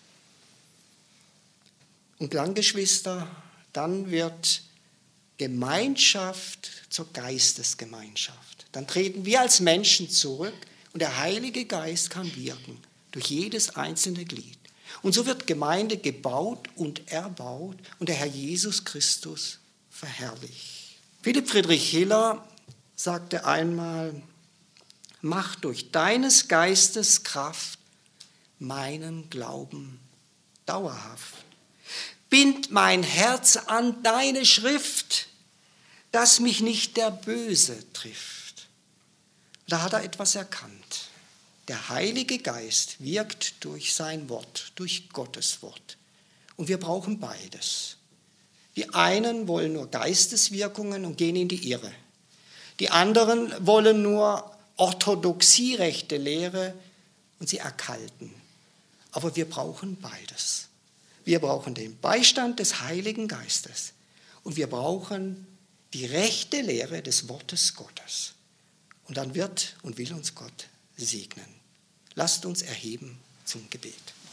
Und dann, Geschwister, dann wird Gemeinschaft zur Geistesgemeinschaft. Dann treten wir als Menschen zurück und der Heilige Geist kann wirken durch jedes einzelne Glied. Und so wird Gemeinde gebaut und erbaut und der Herr Jesus Christus verherrlicht. Philipp Friedrich Hiller sagte einmal, mach durch deines Geistes Kraft meinen Glauben dauerhaft. Bind mein Herz an deine Schrift, dass mich nicht der Böse trifft. Da hat er etwas erkannt. Der Heilige Geist wirkt durch sein Wort, durch Gottes Wort. Und wir brauchen beides. Die einen wollen nur Geisteswirkungen und gehen in die Irre. Die anderen wollen nur orthodoxierechte Lehre und sie erkalten. Aber wir brauchen beides. Wir brauchen den Beistand des Heiligen Geistes und wir brauchen die rechte Lehre des Wortes Gottes. Und dann wird und will uns Gott segnen. Lasst uns erheben zum Gebet.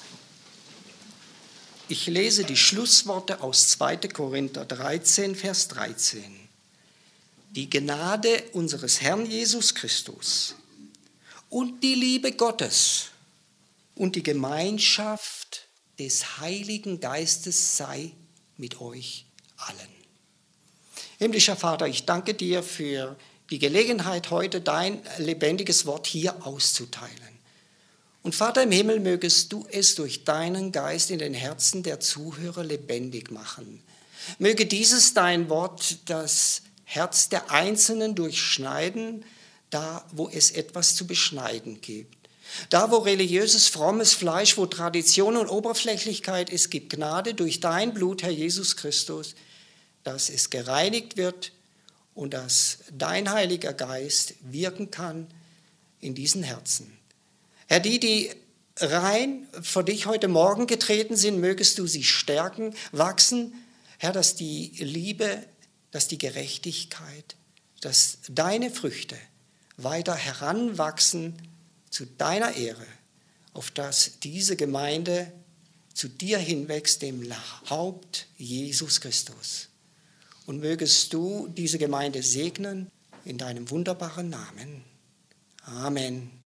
Ich lese die Schlussworte aus zweiter Korinther dreizehn, Vers dreizehn. Die Gnade unseres Herrn Jesus Christus und die Liebe Gottes und die Gemeinschaft des Heiligen Geistes sei mit euch allen. Himmlischer Vater, ich danke dir für die Gelegenheit, heute dein lebendiges Wort hier auszuteilen. Und Vater im Himmel, mögest du es durch deinen Geist in den Herzen der Zuhörer lebendig machen. Möge dieses dein Wort das Herz der Einzelnen durchschneiden, da wo es etwas zu beschneiden gibt. Da wo religiöses, frommes Fleisch, wo Tradition und Oberflächlichkeit ist, gib Gnade durch dein Blut, Herr Jesus Christus, dass es gereinigt wird und dass dein Heiliger Geist wirken kann in diesen Herzen. Herr, die, die rein vor dich heute Morgen getreten sind, mögest du sie stärken, wachsen. Herr, dass die Liebe, dass die Gerechtigkeit, dass deine Früchte weiter heranwachsen zu deiner Ehre, auf dass diese Gemeinde zu dir hinwächst, dem Haupt Jesus Christus. Und mögest du diese Gemeinde segnen in deinem wunderbaren Namen. Amen.